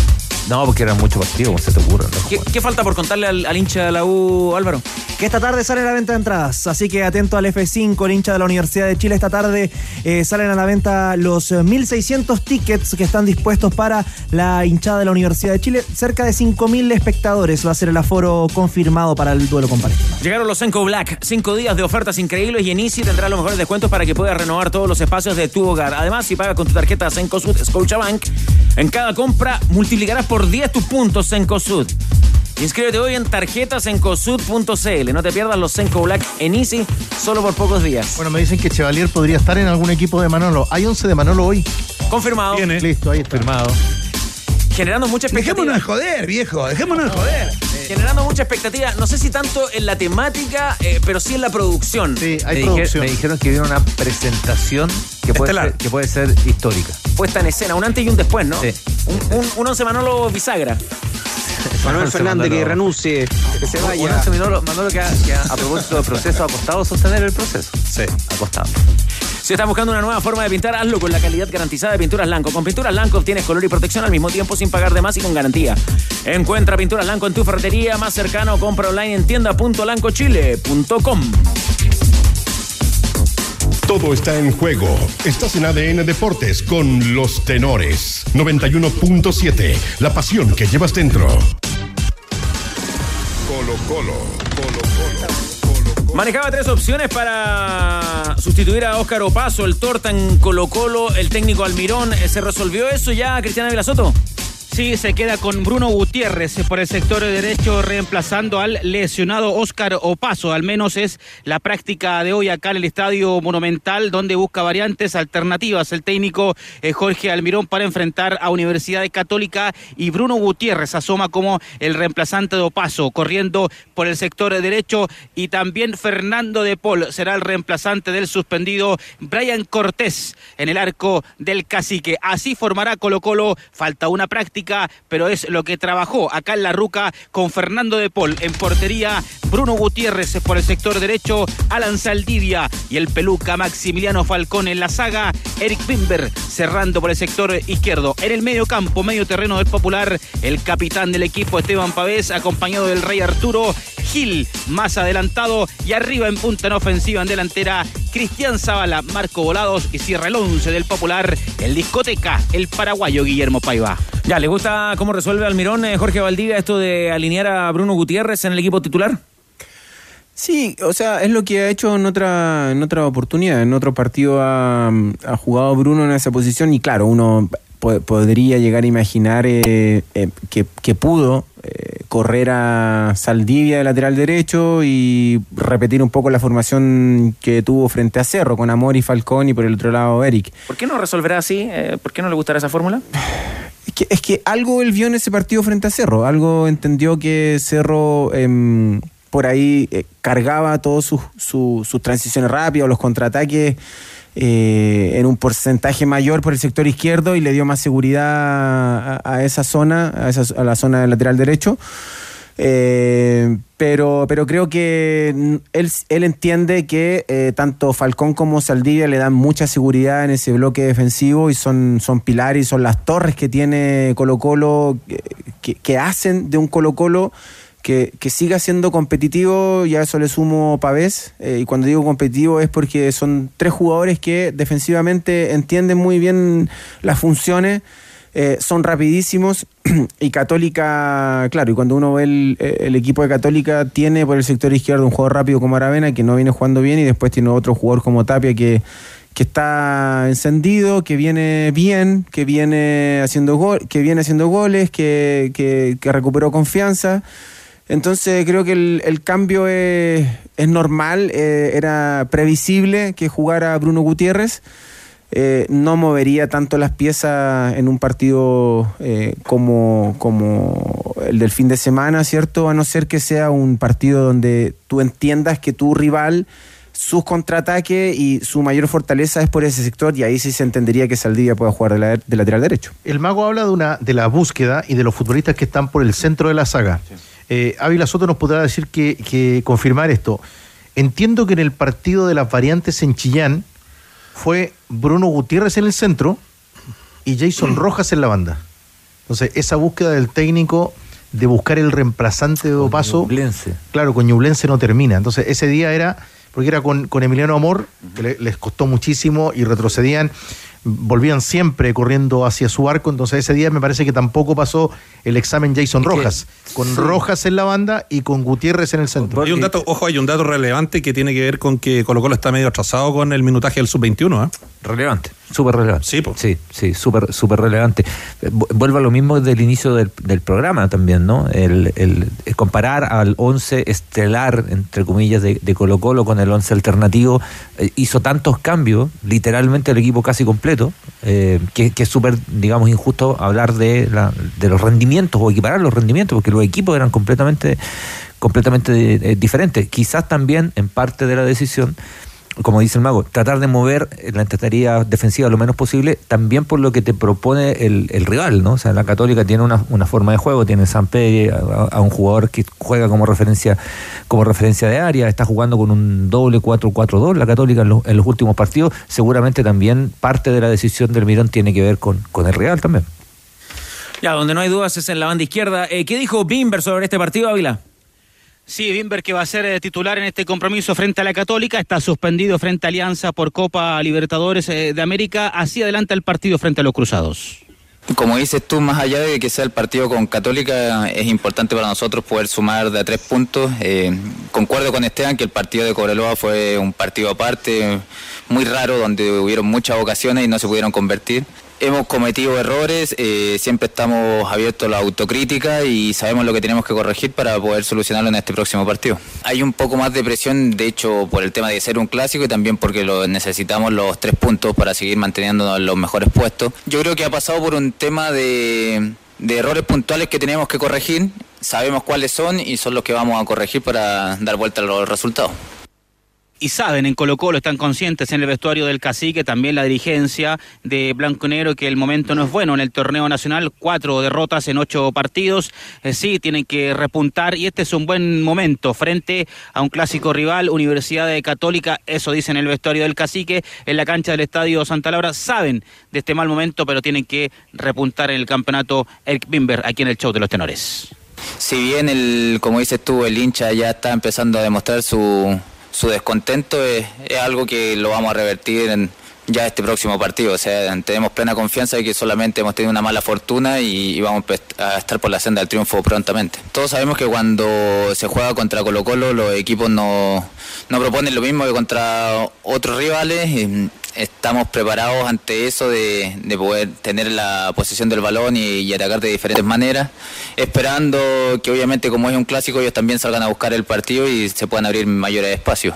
No, porque eran muchos partidos, como se te ocurre.
¿Qué falta por contarle al hincha de la U, Álvaro?
Que esta tarde sale la venta de entradas, así que atento al F5, el hincha de la Universidad de Chile. Esta tarde salen a la venta los 1.600 tickets que están dispuestos para la hinchada de la Universidad de Chile. Cerca de 5.000 espectadores va a ser el aforo confirmado para el duelo con Palestina.
Llegaron los Senco Black, 5 días de ofertas increíbles y en Easy tendrá los mejores descuentos para que puedas renovar todos los espacios de tu hogar. Además, si pagas con tu tarjeta Cencosud Scotiabank, en cada compra multiplicarás por 10 tus puntos Cencosud. Inscríbete hoy en tarjetasencosud.cl. No te pierdas los Senco Black en Easy, solo por pocos días.
Bueno, me dicen que Chevalier podría estar en algún equipo de Manolo. Hay 11 de Manolo hoy.
Confirmado.
Viene.
Listo, ahí está.
Firmado.
Generando mucha expectativa.
Dejémonos de joder, viejo. Dejémonos de joder.
Generando mucha expectativa. No sé si tanto en la temática, pero sí en la producción.
Sí, hay producción.
Me dijeron que viene una presentación que puede ser histórica.
Puesta en escena, un antes y un después, ¿no?
Sí.
Un 11 Manolo bisagra.
Manuel Fernández que renuncie, que se vaya.
Manolo que a propósito del proceso ha costado sostener el proceso.
Sí.
Ha costado.
Si estás buscando una nueva forma de pintar, hazlo con la calidad garantizada de Pinturas Lanco. Con Pinturas Lanco obtienes color y protección al mismo tiempo sin pagar de más y con garantía. Encuentra Pinturas Lanco en tu ferretería más cercana o compra online en tienda.lancochile.com.
Todo está en juego. Estás en ADN Deportes con los tenores. 91.7. La pasión que llevas dentro. Colo-Colo.
Manejaba 3 opciones para sustituir a Óscar Opaso, el torta en Colo-Colo, el técnico Almirón. ¿Se resolvió eso ya, Cristiana Vilasoto?
Sí, se queda con Bruno Gutiérrez por el sector derecho reemplazando al lesionado Óscar Opaso. Al menos es la práctica de hoy acá en el Estadio Monumental, donde busca variantes alternativas el técnico Jorge Almirón para enfrentar a Universidad Católica, y Bruno Gutiérrez asoma como el reemplazante de Opaso, corriendo por el sector derecho, y también Fernando de Paul será el reemplazante del suspendido Brian Cortés en el arco del Cacique. Así formará Colo-Colo. Falta una práctica, pero es lo que trabajó acá en La Ruca con Fernando de Paul en portería, Bruno Gutiérrez por el sector derecho, Alan Saldivia y el peluca Maximiliano Falcón en la saga, Eric Bimber cerrando por el sector izquierdo. En el medio campo, medio terreno del Popular, el capitán del equipo Esteban Pavés, acompañado del Rey Arturo, Gil más adelantado, y arriba en punta en ofensiva en delantera, Cristian Zavala, Marco Volados, y cierra el 11 del Popular, el discoteca, el paraguayo Guillermo Paiva.
Ya, ¿le gusta cómo resuelve Almirón, Jorge Valdivia, esto de alinear a Bruno Gutiérrez en el equipo titular?
Sí, o sea, es lo que ha hecho en otra oportunidad. En otro partido ha jugado Bruno en esa posición, y claro, uno podría llegar a imaginar que pudo correr a Saldivia de lateral derecho y repetir un poco la formación que tuvo frente a Cerro, con Amor y Falcón, y por el otro lado Eric.
¿Por qué no resolverá así? ¿Por qué no le gustará esa fórmula?
Es que algo él vio en ese partido frente a Cerro, algo entendió que Cerro por ahí cargaba todas sus transiciones rápidas, los contraataques en un porcentaje mayor por el sector izquierdo, y le dio más seguridad a esa zona, a la zona del lateral derecho. Pero creo que él entiende que tanto Falcón como Saldivia le dan mucha seguridad en ese bloque defensivo, y son pilares, y son las torres que tiene Colo-Colo, que hacen de un Colo-Colo que siga siendo competitivo, y a eso le sumo Pavés. Y cuando digo competitivo es porque son 3 jugadores que defensivamente entienden muy bien las funciones, son rapidísimos, y Católica, claro, y cuando uno ve el equipo de Católica, tiene por el sector izquierdo un jugador rápido como Aravena, que no viene jugando bien, y después tiene otro jugador como Tapia que está encendido, que viene bien, que viene haciendo goles, que recuperó confianza. Entonces creo que el cambio es normal, era previsible que jugara Bruno Gutiérrez. No movería tanto las piezas en un partido como el del fin de semana, ¿cierto? A no ser que sea un partido donde tú entiendas que tu rival, sus contraataques y su mayor fortaleza es por ese sector, y ahí sí se entendería que Saldivia pueda jugar de lateral derecho.
El Mago habla de la búsqueda y de los futbolistas que están por el centro de la saga. Ávila Soto nos podrá decir que confirmar esto. Entiendo que en el partido de las variantes en Chillán fue Bruno Gutiérrez en el centro y Jason Rojas en la banda. Entonces, esa búsqueda del técnico de buscar el reemplazante de Opaso, claro, con Ñublense no termina. Entonces, ese día era, porque era con Emiliano Amor, que les costó muchísimo y retrocedían, volvían siempre corriendo hacia su arco. Entonces, ese día me parece que tampoco pasó el examen Jason Rojas, con Rojas en la banda y con Gutiérrez en el centro.
Hay un dato relevante que tiene que ver con que Colo-Colo está medio atrasado con el minutaje del sub-21, ¿eh?
Relevante, súper relevante.
Sí, pues.
Sí, súper relevante. Vuelvo a lo mismo del inicio del programa también, ¿no? El comparar al 11 estelar, entre comillas, de Colo-Colo con el 11 alternativo, hizo tantos cambios, literalmente el equipo casi completo, que es súper, digamos, injusto hablar de los rendimientos o equiparar los rendimientos, porque los equipos eran completamente diferentes. Quizás también, en parte de la decisión, como dice el Mago, tratar de mover la tarea defensiva lo menos posible, también por lo que te propone el rival, ¿no? O sea, la Católica tiene una forma de juego, tiene Sampedri, a un jugador que juega como referencia de área, está jugando con un doble 4-4-2, la Católica en los últimos partidos. Seguramente también parte de la decisión del Mirón tiene que ver con el rival también.
Ya, donde no hay dudas es en la banda izquierda. ¿Qué dijo Bimber sobre este partido, Ávila?
Sí, Bimber, que va a ser titular en este compromiso frente a la Católica, está suspendido frente a Alianza por Copa Libertadores de América. Así adelanta el partido frente a los Cruzados.
Como dices tú, más allá de que sea el partido con Católica, es importante para nosotros poder sumar de a 3 puntos. Concuerdo con Esteban que el partido de Cobreloa fue un partido aparte, muy raro, donde hubieron muchas ocasiones y no se pudieron convertir. Hemos cometido errores, siempre estamos abiertos a la autocrítica y sabemos lo que tenemos que corregir para poder solucionarlo en este próximo partido. Hay un poco más de presión, de hecho, por el tema de ser un clásico y también porque necesitamos los 3 puntos para seguir manteniéndonos en los mejores puestos. Yo creo que ha pasado por un tema de errores puntuales que tenemos que corregir, sabemos cuáles son y son los que vamos a corregir para dar vuelta a los resultados.
Y saben, en Colo-Colo están conscientes en el vestuario del Cacique, también la dirigencia de Blanco y Negro, que el momento no es bueno en el torneo nacional, 4 derrotas en 8 partidos, sí, tienen que repuntar y este es un buen momento frente a un clásico rival, Universidad Católica, eso dice en el vestuario del Cacique, en la cancha del Estadio Santa Laura, saben de este mal momento, pero tienen que repuntar en el campeonato. Eric Bimber, aquí en el show de los tenores.
Si bien, como dices tú, el hincha ya está empezando a demostrar su descontento, es algo que lo vamos a revertir en ya este próximo partido. O sea, tenemos plena confianza de que solamente hemos tenido una mala fortuna y vamos a estar por la senda del triunfo prontamente. Todos sabemos que cuando se juega contra Colo-Colo los equipos no proponen lo mismo que contra otros rivales. Estamos preparados ante eso de poder tener la posesión del balón y atacar de diferentes maneras, esperando que obviamente como es un clásico ellos también salgan a buscar el partido y se puedan abrir mayores espacios.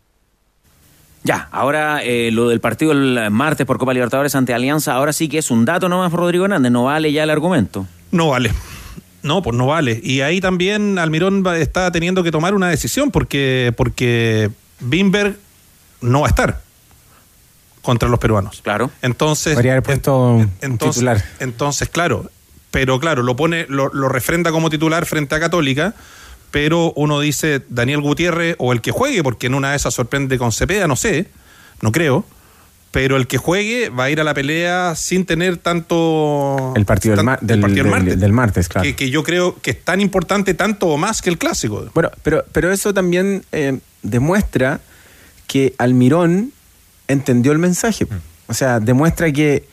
Ya, ahora lo del partido el martes por Copa Libertadores ante Alianza, ahora sí que es un dato nomás, Rodrigo Hernández, no vale ya el argumento.
No vale. No, pues no vale. Y ahí también Almirón está teniendo que tomar una decisión porque Bimber no va a estar contra los peruanos.
Claro.
Entonces, podría haber puesto titular.
Entonces, claro, pero claro, lo refrenda como titular frente a Católica, pero uno dice Daniel Gutiérrez o el que juegue, porque en una de esas sorprende con Cepeda, no sé, no creo, pero el que juegue va a ir a la pelea sin tener tanto
el partido del martes, claro.
Que yo creo que es tan importante, tanto o más que el clásico.
Bueno, pero eso también demuestra que Almirón entendió el mensaje. O sea, demuestra que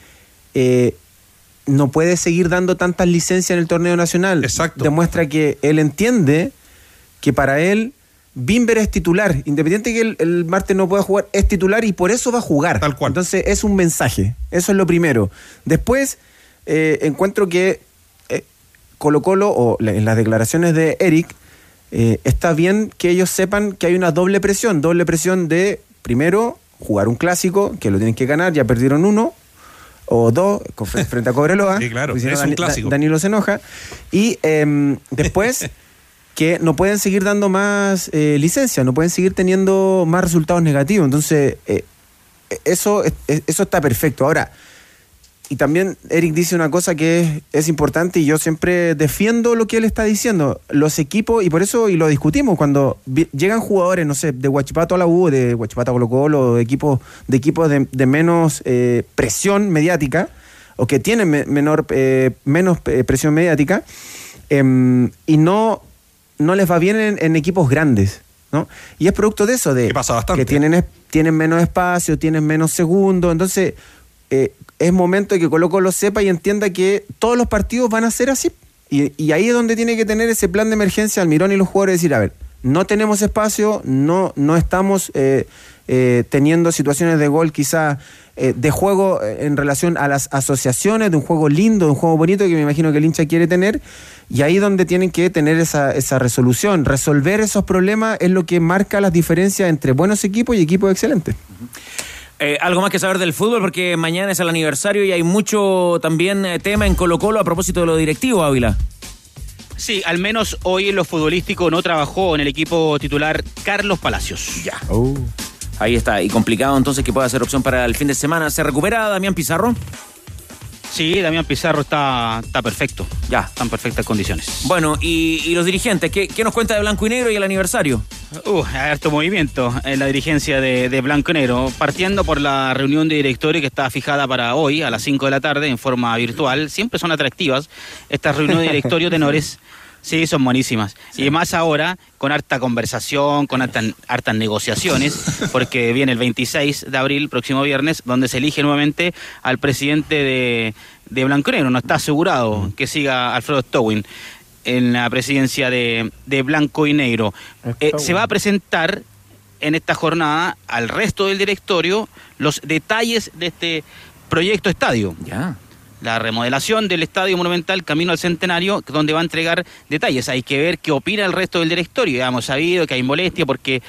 no puede seguir dando tantas licencias en el torneo nacional.
Exacto.
Demuestra que él entiende que para él Bimber es titular, independiente que el martes no pueda jugar, es titular y por eso va a jugar.
Tal cual.
Entonces es un mensaje, eso es lo primero. Después encuentro que Colo-Colo, o en las declaraciones de Eric, está bien que ellos sepan que hay una doble presión de, primero, jugar un clásico, que lo tienen que ganar, ya perdieron 1 o 2 frente a Cobreloa.
Sí, claro, es un clásico.
Danilo se enoja. Y después, que no pueden seguir dando más licencia, no pueden seguir teniendo más resultados negativos. Entonces, eso está perfecto. Ahora, y también Eric dice una cosa que es importante y yo siempre defiendo lo que él está diciendo. Los equipos, y por eso y lo discutimos, cuando llegan jugadores, no sé, de Huachipato a la U, de Huachipato a Colo-Colo, de equipos de menos presión mediática, o que tienen menos presión mediática, y no les va bien en equipos grandes, ¿no? Y es producto de eso, de
pasa bastante.
Que tienen menos espacio, tienen menos segundos. Entonces es momento de que Colo-Colo sepa y entienda que todos los partidos van a ser así, y ahí es donde tiene que tener ese plan de emergencia Almirón y los jugadores, decir, a ver, no tenemos espacio, no estamos teniendo situaciones de gol quizás de juego en relación a las asociaciones, de un juego lindo, de un juego bonito que me imagino que el hincha quiere tener, y ahí donde tienen que tener esa resolución. Resolver esos problemas es lo que marca las diferencias entre buenos equipos y equipos excelentes.
Algo más que saber del fútbol, porque mañana es el aniversario y hay mucho también tema en Colo-Colo a propósito de lo directivo, Ávila.
Sí, al menos hoy en lo futbolístico no trabajó en el equipo titular Carlos Palacios.
Ya. Ahí está, y complicado entonces que pueda ser opción para el fin de semana. ¿Se recupera Damián Pizarro?
Sí, Damián Pizarro está perfecto. Ya, está en perfectas condiciones.
Bueno, y los dirigentes, ¿qué nos cuenta de Blanco y Negro y el aniversario?
Harto movimiento en la dirigencia de Blanco y Negro, partiendo por la reunión de directorio que está fijada para hoy a las 5 de la tarde en forma virtual. Siempre son atractivas estas reuniones de directorio, tenores. Sí, son buenísimas. Sí. Y más ahora, con harta conversación, con hartas negociaciones, porque viene el 26 de abril, próximo viernes, donde se elige nuevamente al presidente de Blanco y Negro. No está asegurado que siga Alfredo Stowin en la presidencia de Blanco y Negro. Se va a presentar en esta jornada al resto del directorio los detalles de este proyecto estadio.
Ya.
La remodelación del Estadio Monumental Camino al Centenario, donde va a entregar detalles. Hay que ver qué opina el resto del directorio. Ya hemos sabido que hay molestia porque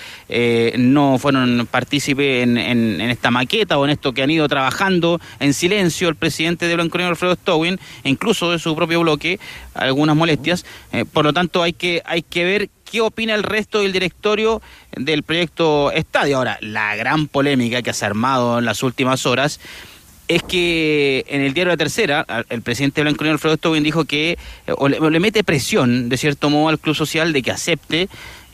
no fueron partícipes en esta maqueta o en esto que han ido trabajando en silencio el presidente de Blanco y Negro, Alfredo Stowin, e incluso de su propio bloque, algunas molestias. Por lo tanto, hay que ver qué opina el resto del directorio del proyecto estadio. Ahora, la gran polémica que se ha armado en las últimas horas es que en el diario La Tercera, el presidente Blanco y Negro, Alfredo Stowin, dijo que le mete presión, de cierto modo, al Club Social de que acepte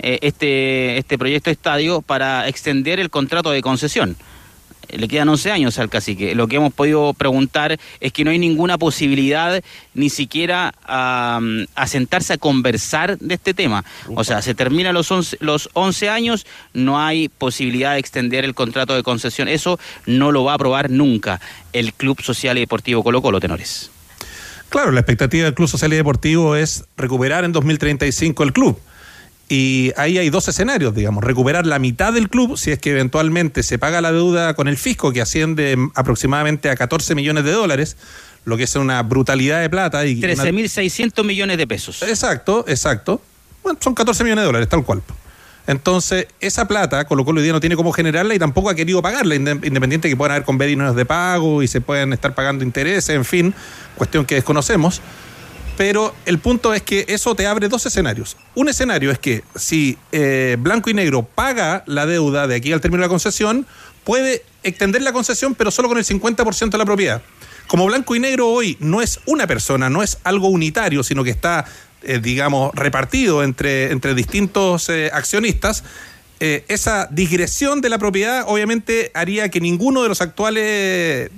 este proyecto estadio para extender el contrato de concesión. Le quedan 11 años al cacique. Lo que hemos podido preguntar es que no hay ninguna posibilidad ni siquiera a sentarse a conversar de este tema. O sea, se terminan los 11 años, no hay posibilidad de extender el contrato de concesión. Eso no lo va a aprobar nunca el Club Social y Deportivo Colo-Colo, tenores.
Claro, la expectativa del Club Social y Deportivo es recuperar en 2035 el club. Y ahí hay dos escenarios, digamos: recuperar la mitad del club si es que eventualmente se paga la deuda con el fisco, que asciende aproximadamente a $14 millones, lo que es una brutalidad de plata.
13.600 millones de pesos.
Exacto. Bueno, son $14 millones, tal cual. Entonces, esa plata Colo-Colo hoy día no tiene cómo generarla y tampoco ha querido pagarla, independiente de que puedan haber convenios de pago y se puedan estar pagando intereses, en fin, cuestión que desconocemos. Pero el punto es que eso te abre dos escenarios. Un escenario es que si Blanco y Negro paga la deuda de aquí al término de la concesión, puede extender la concesión, pero solo con el 50% de la propiedad. Como Blanco y Negro hoy no es una persona, no es algo unitario, sino que está, repartido entre distintos accionistas, esa digresión de la propiedad obviamente haría que ninguno de los actuales,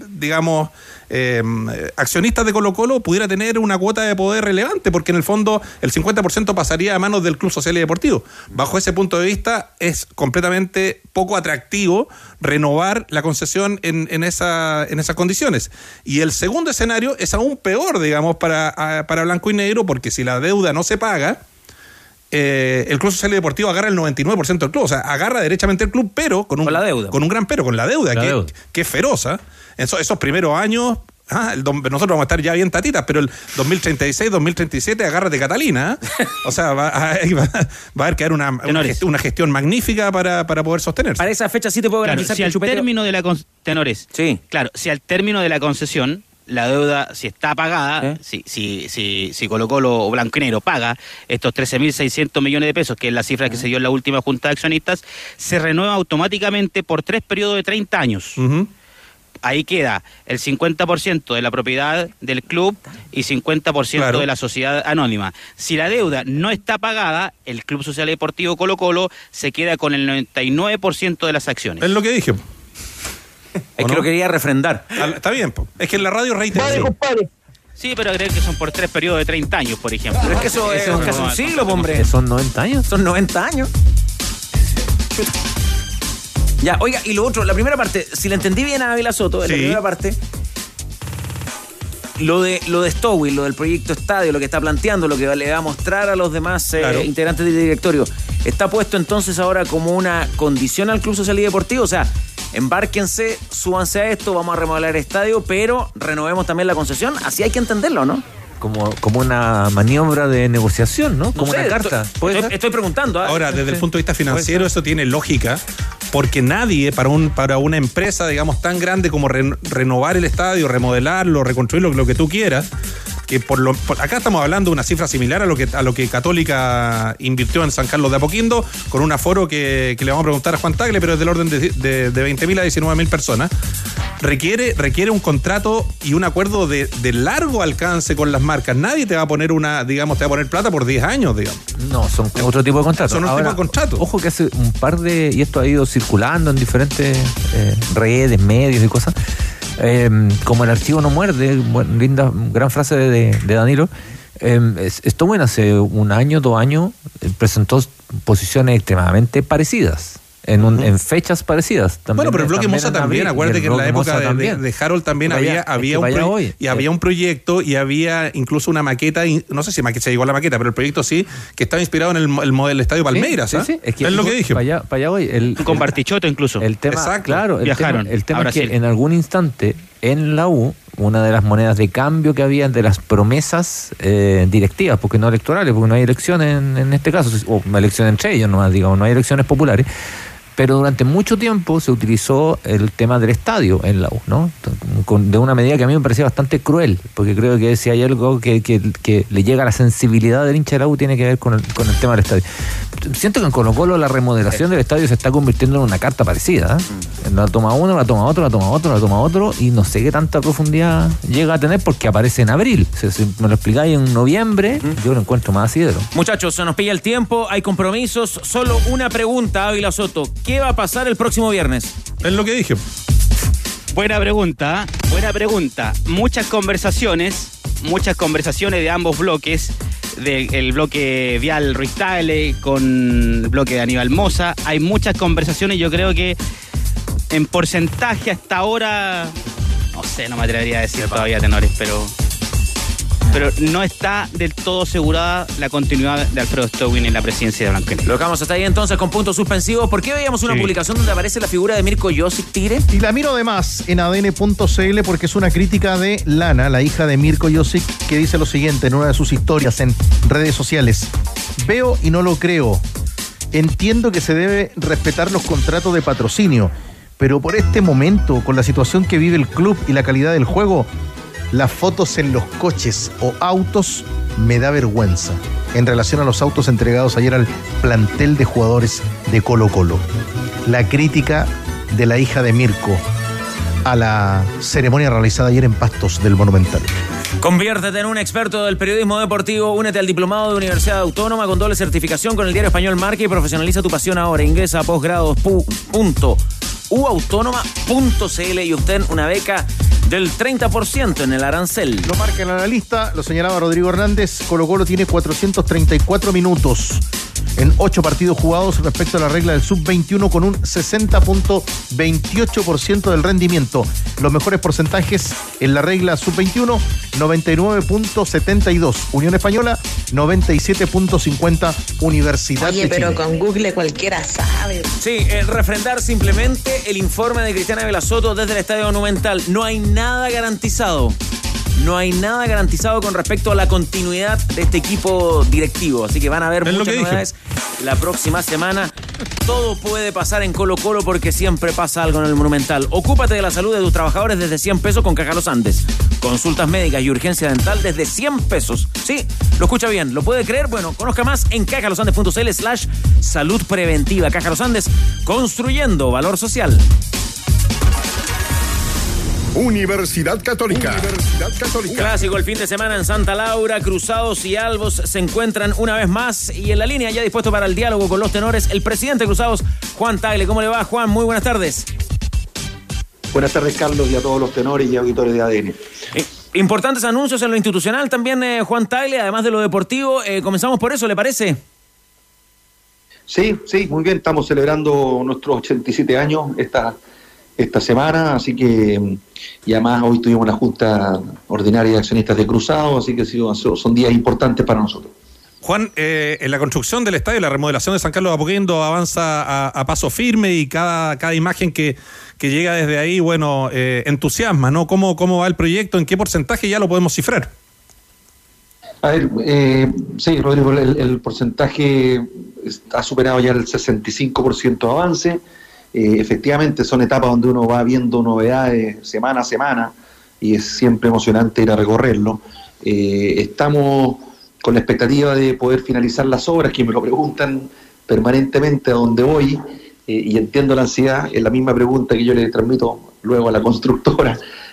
accionistas de Colo-Colo pudiera tener una cuota de poder relevante, porque en el fondo el 50% pasaría a manos del Club Social y Deportivo. Bajo ese punto de vista es completamente poco atractivo renovar la concesión en esas condiciones. Y el segundo escenario es aún peor, para Blanco y Negro, porque si la deuda no se paga, el Club Social y Deportivo agarra el 99% del club, o sea, agarra derechamente el club, pero con la deuda. Con un gran pero, con la deuda, que es feroz. Esos primeros años, nosotros vamos a estar ya bien tatitas, pero el 2036, 2037, agárrate Catalina. O sea, va a haber que dar una gestión magnífica para poder sostenerse.
Para esa fecha sí te puedo garantizar
que
el chupete...
término de la tenores.
Sí.
Claro, si al término de la concesión la deuda, si está pagada, si Colo-Colo o Blanco y Negro paga estos 13.600 millones de pesos, que es la cifra que se dio en la última junta de accionistas, se renueva automáticamente por 3 periodos de 30 años. Ahí queda el 50% de la propiedad del club y 50% de la sociedad anónima. Si la deuda no está pagada, el Club Social y Deportivo Colo-Colo se queda con el 99% de las acciones.
Es lo que dije.
Es que lo quería refrendar.
Está bien, po. Es que en la radio reitero.
Vale, compadre. Sí, pero creo que son por 3 periodos de 30 años, por ejemplo.
Pero es que eso es casi un siglo, hombre.
¿Son 90 años?
Son 90 años. Ya, oiga, y lo otro, la primera parte, si le entendí bien a Ávila Soto, en la primera parte, lo de Stowell, lo del proyecto Estadio, lo que está planteando, lo que le va a mostrar a los demás integrantes del directorio, ¿está puesto entonces ahora como una condición al Club Social y Deportivo? O sea, embárquense, súbanse a esto, vamos a remodelar el estadio, pero renovemos también la concesión. Así hay que entenderlo, ¿no?
Como una maniobra de negociación, ¿no? Como una carta.
Estoy preguntando.
Ahora, desde el punto de vista financiero, eso tiene lógica, porque nadie, para una empresa, digamos, tan grande como renovar el estadio, remodelarlo, reconstruirlo, lo que tú quieras, que acá estamos hablando de una cifra similar a lo que Católica invirtió en San Carlos de Apoquindo, con un aforo que le vamos a preguntar a Juan Tagle, pero es del orden de 20.000 a 19.000 personas. Requiere un contrato y un acuerdo de largo alcance con las marcas. Nadie te va a poner plata por 10 años, digamos.
No, son otro tipo de contratos.
Son otro tipo de contratos.
Ojo que hace un par de... Y esto ha ido circulando en diferentes redes, medios y cosas. Como el archivo no muerde, linda, gran frase de Danilo. Stowell hace 1 año, 2 años, presentó posiciones extremadamente parecidas. En fechas parecidas.
Bueno, pero el bloque Moza también, acuérdate que en la época de Harold también había un proyecto y había incluso una maqueta, no sé si se llegó a la maqueta, pero el proyecto sí, que estaba inspirado en el modelo Estadio Palmeiras.
Sí.
Es lo que dije.
Para allá voy.
Con Bartichotto incluso.
El tema,
exacto.
Claro,
viajaron.
El tema es que en algún instante en la U, una de las monedas de cambio que había de las promesas directivas, porque no electorales, porque no hay elecciones en este caso, o elecciones entre ellos nomás, digamos, no hay elecciones populares. Pero durante mucho tiempo se utilizó el tema del estadio en la U, ¿no? De una medida que a mí me parecía bastante cruel, porque creo que si hay algo que le llega a la sensibilidad del hincha de la U tiene que ver con el tema del estadio. Siento que en Colo-Colo la remodelación del estadio se está convirtiendo en una carta parecida, ¿eh? La toma uno, la toma otro, la toma otro, la toma otro, y no sé qué tanta profundidad llega a tener porque aparece en abril. Si me lo explicáis en noviembre, yo lo encuentro más asidero.
Muchachos, se nos pilla el tiempo, hay compromisos. Solo una pregunta, Ávila Soto. ¿Qué va a pasar el próximo viernes?
Es lo que dije.
Buena pregunta. Muchas conversaciones de ambos bloques, del bloque Vial Ruiz Tagle con el bloque de Aníbal Moza. Hay muchas conversaciones, yo creo que en porcentaje hasta ahora, no sé, no me atrevería a decir todavía, tenores, pero no está del todo asegurada la continuidad de Alfredo Stowell en la presidencia de Blanco y Negro.
Lo dejamos hasta ahí entonces con puntos suspensivos. ¿Por qué veíamos una publicación donde aparece la figura de Mirko Josic, Tigre?
Y la miro además en adn.cl porque es una crítica de Lana, la hija de Mirko Josic, que dice lo siguiente en una de sus historias en redes sociales. Veo y no lo creo. Entiendo que se debe respetar los contratos de patrocinio, pero por este momento, con la situación que vive el club y la calidad del juego, las fotos en los coches o autos me da vergüenza en relación a los autos entregados ayer al plantel de jugadores de Colo-Colo. La crítica de la hija de Mirko a la ceremonia realizada ayer en Pastos del Monumental.
Conviértete en un experto del periodismo deportivo. Únete al diplomado de Universidad Autónoma con doble certificación con el diario español Marca y profesionaliza tu pasión ahora. Ingresa a posgrados.uautónoma.cl y obtén una beca del 30% en el arancel.
Lo marca el analista, lo señalaba Rodrigo Hernández. Colo-Colo tiene 434 minutos en 8 partidos jugados respecto a la regla del sub-21 con un 60.28% del rendimiento. Los mejores porcentajes en la regla sub-21, 99.72. Unión Española, 97.50. Universidad de Chile.
Pero con Google cualquiera sabe.
Sí, refrendar simplemente el informe de Cristiana Ávila Soto desde el Estadio Monumental. No hay nada garantizado. No hay nada garantizado con respecto a la continuidad de este equipo directivo. Así que van a haber muchas novedades la próxima semana. Todo puede pasar en Colo-Colo porque siempre pasa algo en el Monumental. Ocúpate de la salud de tus trabajadores desde 100 pesos con Caja Los Andes. Consultas médicas y urgencia dental desde 100 pesos. Sí, lo escucha bien. ¿Lo puede creer? Bueno, conozca más en cajalosandes.cl/salud preventiva. Caja Los Andes, construyendo valor social.
Universidad Católica.
Clásico el fin de semana en Santa Laura. Cruzados y Albos se encuentran una vez más y en la línea ya dispuesto para el diálogo con los tenores, el presidente de Cruzados, Juan Tagle. ¿Cómo le va, Juan? Muy buenas tardes.
Buenas tardes, Carlos, y a todos los tenores y auditores de ADN.
Importantes anuncios en lo institucional también, Juan Tagle, además de lo deportivo. Comenzamos por eso, ¿le parece?
Sí, muy bien. Estamos celebrando nuestros 87 años esta semana, así que, y además hoy tuvimos la Junta Ordinaria de Accionistas de Cruzado, así que son días importantes para nosotros.
Juan, en la construcción del estadio, la remodelación de San Carlos de Apoquindo avanza a paso firme y cada imagen que llega desde ahí, bueno, entusiasma, ¿no? ¿Cómo va el proyecto? ¿En qué porcentaje ya lo podemos cifrar?
A ver, sí, Rodrigo, el porcentaje ha superado ya el 65% de avance. Efectivamente, son etapas donde uno va viendo novedades semana a semana y es siempre emocionante ir a recorrerlo. Estamos con la expectativa de poder finalizar las obras, que me lo preguntan permanentemente a dónde voy, y entiendo la ansiedad, es la misma pregunta que yo le transmito luego a la constructora,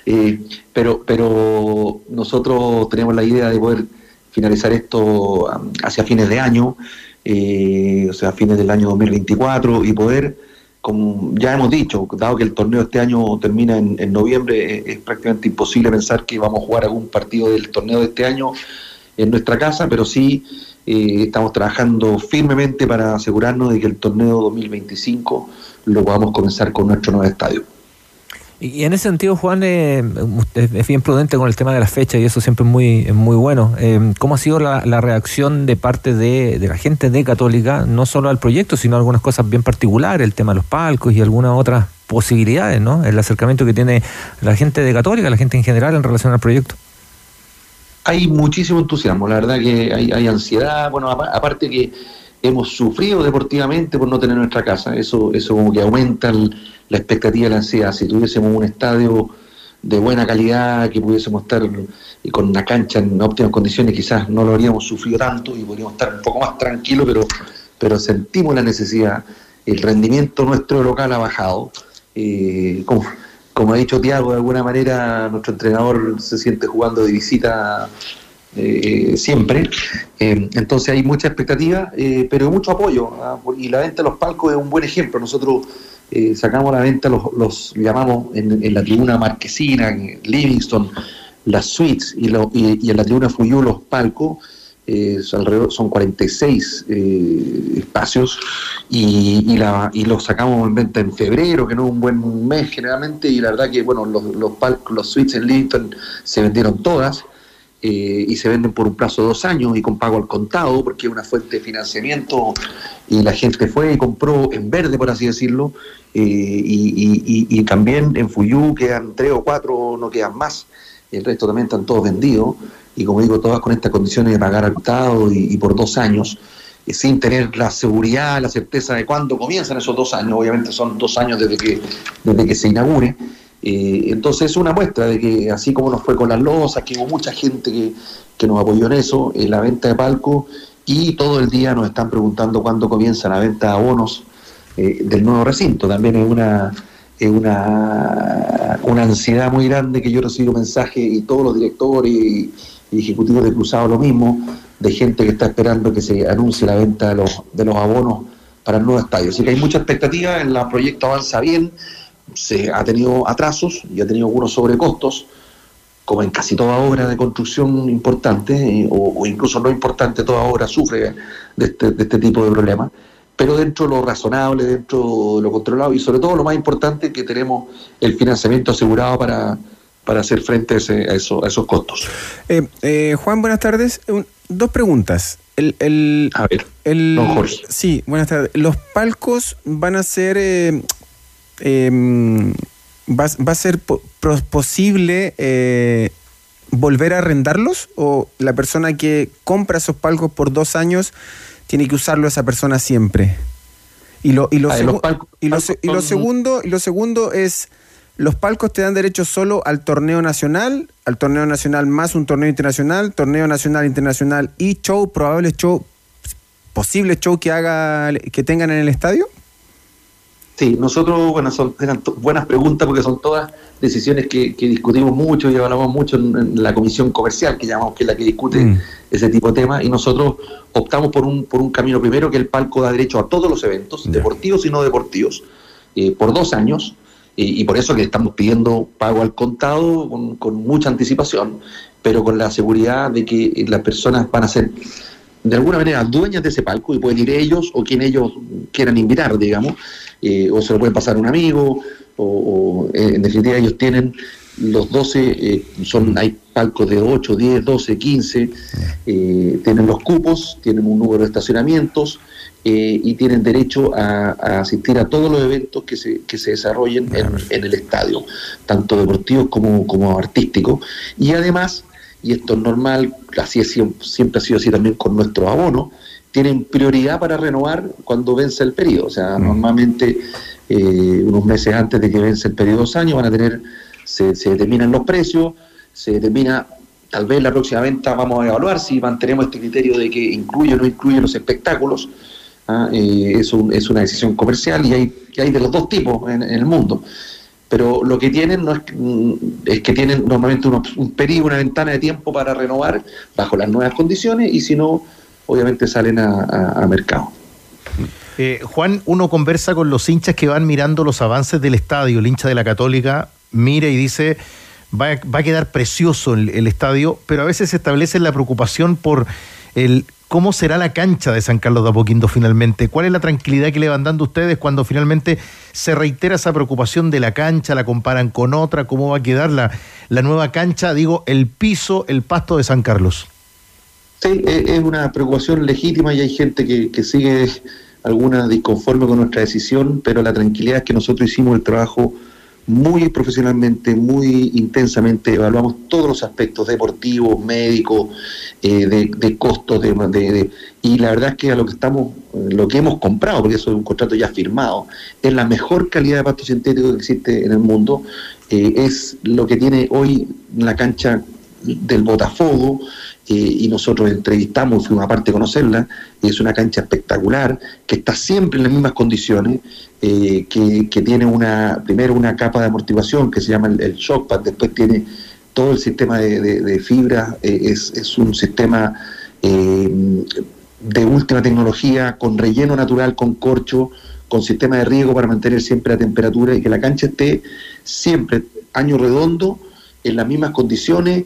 pero nosotros tenemos la idea de poder finalizar esto hacia fines de año, o sea, fines del año 2024, y poder, como ya hemos dicho, dado que el torneo este año termina en noviembre, es prácticamente imposible pensar que vamos a jugar algún partido del torneo de este año en nuestra casa, pero sí estamos trabajando firmemente para asegurarnos de que el torneo 2025 lo podamos comenzar con nuestro nuevo estadio.
Y en ese sentido, Juan, usted es bien prudente con el tema de la fecha y eso siempre es muy bueno. ¿Cómo ha sido la reacción de parte de la gente de Católica, no solo al proyecto, sino a algunas cosas bien particulares, el tema de los palcos y algunas otras posibilidades, ¿no? El acercamiento que tiene la gente de Católica, la gente en general en relación al proyecto.
Hay muchísimo entusiasmo, la verdad que hay ansiedad, bueno, aparte que hemos sufrido deportivamente por no tener nuestra casa, eso como que aumenta la expectativa y la ansiedad. Si tuviésemos un estadio de buena calidad, que pudiésemos estar con una cancha en óptimas condiciones, quizás no lo habríamos sufrido tanto y podríamos estar un poco más tranquilos, pero sentimos la necesidad. El rendimiento nuestro local ha bajado, como ha dicho Thiago, de alguna manera nuestro entrenador se siente jugando de visita siempre, entonces hay mucha expectativa, pero mucho apoyo, y la venta de los palcos es un buen ejemplo. Nosotros sacamos a la venta, los llamamos en la tribuna Marquesina, en Livingston, las suites, y en la tribuna Fuyú los palcos. Son 46 espacios y los sacamos en venta en febrero, que no es un buen mes generalmente, y la verdad que bueno, los suites en Livingston se vendieron todas, y se venden por un plazo de 2 años y con pago al contado, porque es una fuente de financiamiento, y la gente fue y compró en verde, por así decirlo, y también en Fuyú quedan 3 o 4, no quedan más, el resto también están todos vendidos. Y como digo, todas con estas condiciones de pagar al contado y por 2 años, sin tener la seguridad, la certeza de cuándo comienzan esos 2 años. Obviamente son 2 años desde que se inaugure. Entonces es una muestra de que, así como nos fue con las losas, que hubo mucha gente que nos apoyó en eso, en la venta de palcos, y todo el día nos están preguntando cuándo comienza la venta de abonos del nuevo recinto. También es una ansiedad muy grande, que yo recibo mensajes, y todos los directores y ejecutivos de Cruzado lo mismo, de gente que está esperando que se anuncie la venta de los abonos para el nuevo estadio. Así que hay mucha expectativa, el proyecto avanza bien, se ha tenido atrasos y ha tenido algunos sobrecostos, como en casi toda obra de construcción importante, o incluso no importante, toda obra sufre de este tipo de problemas, pero dentro de lo razonable, dentro de lo controlado, y sobre todo lo más importante, que tenemos el financiamiento asegurado para hacer frente a esos costos.
Juan, buenas tardes. 2 preguntas.
A ver, don Jorge.
Sí, buenas tardes. ¿Los palcos van a ser... va a ser posible volver a arrendarlos, o la persona que compra esos palcos por 2 años tiene que usarlo esa persona siempre? Y lo segundo es... ¿Los palcos te dan derecho solo al torneo nacional más un torneo internacional internacional y posible show que tengan en el estadio?
Sí, nosotros, bueno, eran buenas preguntas, porque son todas decisiones que discutimos mucho y hablamos mucho en la comisión comercial, que llamamos, que es la que discute ese tipo de temas, y nosotros optamos por un camino primero, que el palco da derecho a todos los eventos, deportivos y no deportivos, por 2 años. y por eso que estamos pidiendo pago al contado con mucha anticipación, pero con la seguridad de que las personas van a ser de alguna manera dueñas de ese palco y pueden ir ellos o quien ellos quieran invitar, digamos, o se lo pueden pasar a un amigo, o en definitiva ellos tienen los 12, hay palcos de 8, 10, 12, 15, tienen los cupos, tienen un número de estacionamientos y tienen derecho a asistir a todos los eventos que se desarrollen en el estadio, tanto deportivos como artísticos. Y además, y esto es normal, así es, siempre ha sido así también con nuestros abonos, tienen prioridad para renovar cuando vence el periodo. O sea, normalmente unos meses antes de que vence el periodo de 2 años van a tener, se determinan los precios, se determina, tal vez la próxima venta vamos a evaluar si mantenemos este criterio de que incluye o no incluye los espectáculos. Es una decisión comercial y hay de los dos tipos en el mundo. Pero lo que tienen es que tienen normalmente un periodo, una ventana de tiempo para renovar bajo las nuevas condiciones, y si no, obviamente salen a mercado.
Juan, uno conversa con los hinchas que van mirando los avances del estadio. El hincha de la Católica mira y dice, va a quedar precioso el estadio, pero a veces se establece la preocupación por cómo será la cancha de San Carlos de Apoquindo finalmente. ¿Cuál es la tranquilidad que le van dando ustedes cuando finalmente se reitera esa preocupación de la cancha, la comparan con otra? ¿Cómo va a quedar la nueva cancha? Digo, el piso, el pasto de San Carlos.
Sí, es una preocupación legítima y hay gente que sigue alguna disconforme con nuestra decisión, pero la tranquilidad es que nosotros hicimos el trabajo muy profesionalmente, muy intensamente, evaluamos todos los aspectos deportivos, médicos, de costos, y la verdad es que lo que hemos comprado, porque eso es un contrato ya firmado, es la mejor calidad de pasto sintético que existe en el mundo, es lo que tiene hoy la cancha del Botafogo, y nosotros entrevistamos, fuimos aparte a conocerla, es una cancha espectacular, que está siempre en las mismas condiciones, que tiene primero una capa de amortiguación que se llama el shock pad, después tiene todo el sistema de fibra, es un sistema de última tecnología, con relleno natural, con corcho, con sistema de riego para mantener siempre la temperatura y que la cancha esté siempre, año redondo, en las mismas condiciones,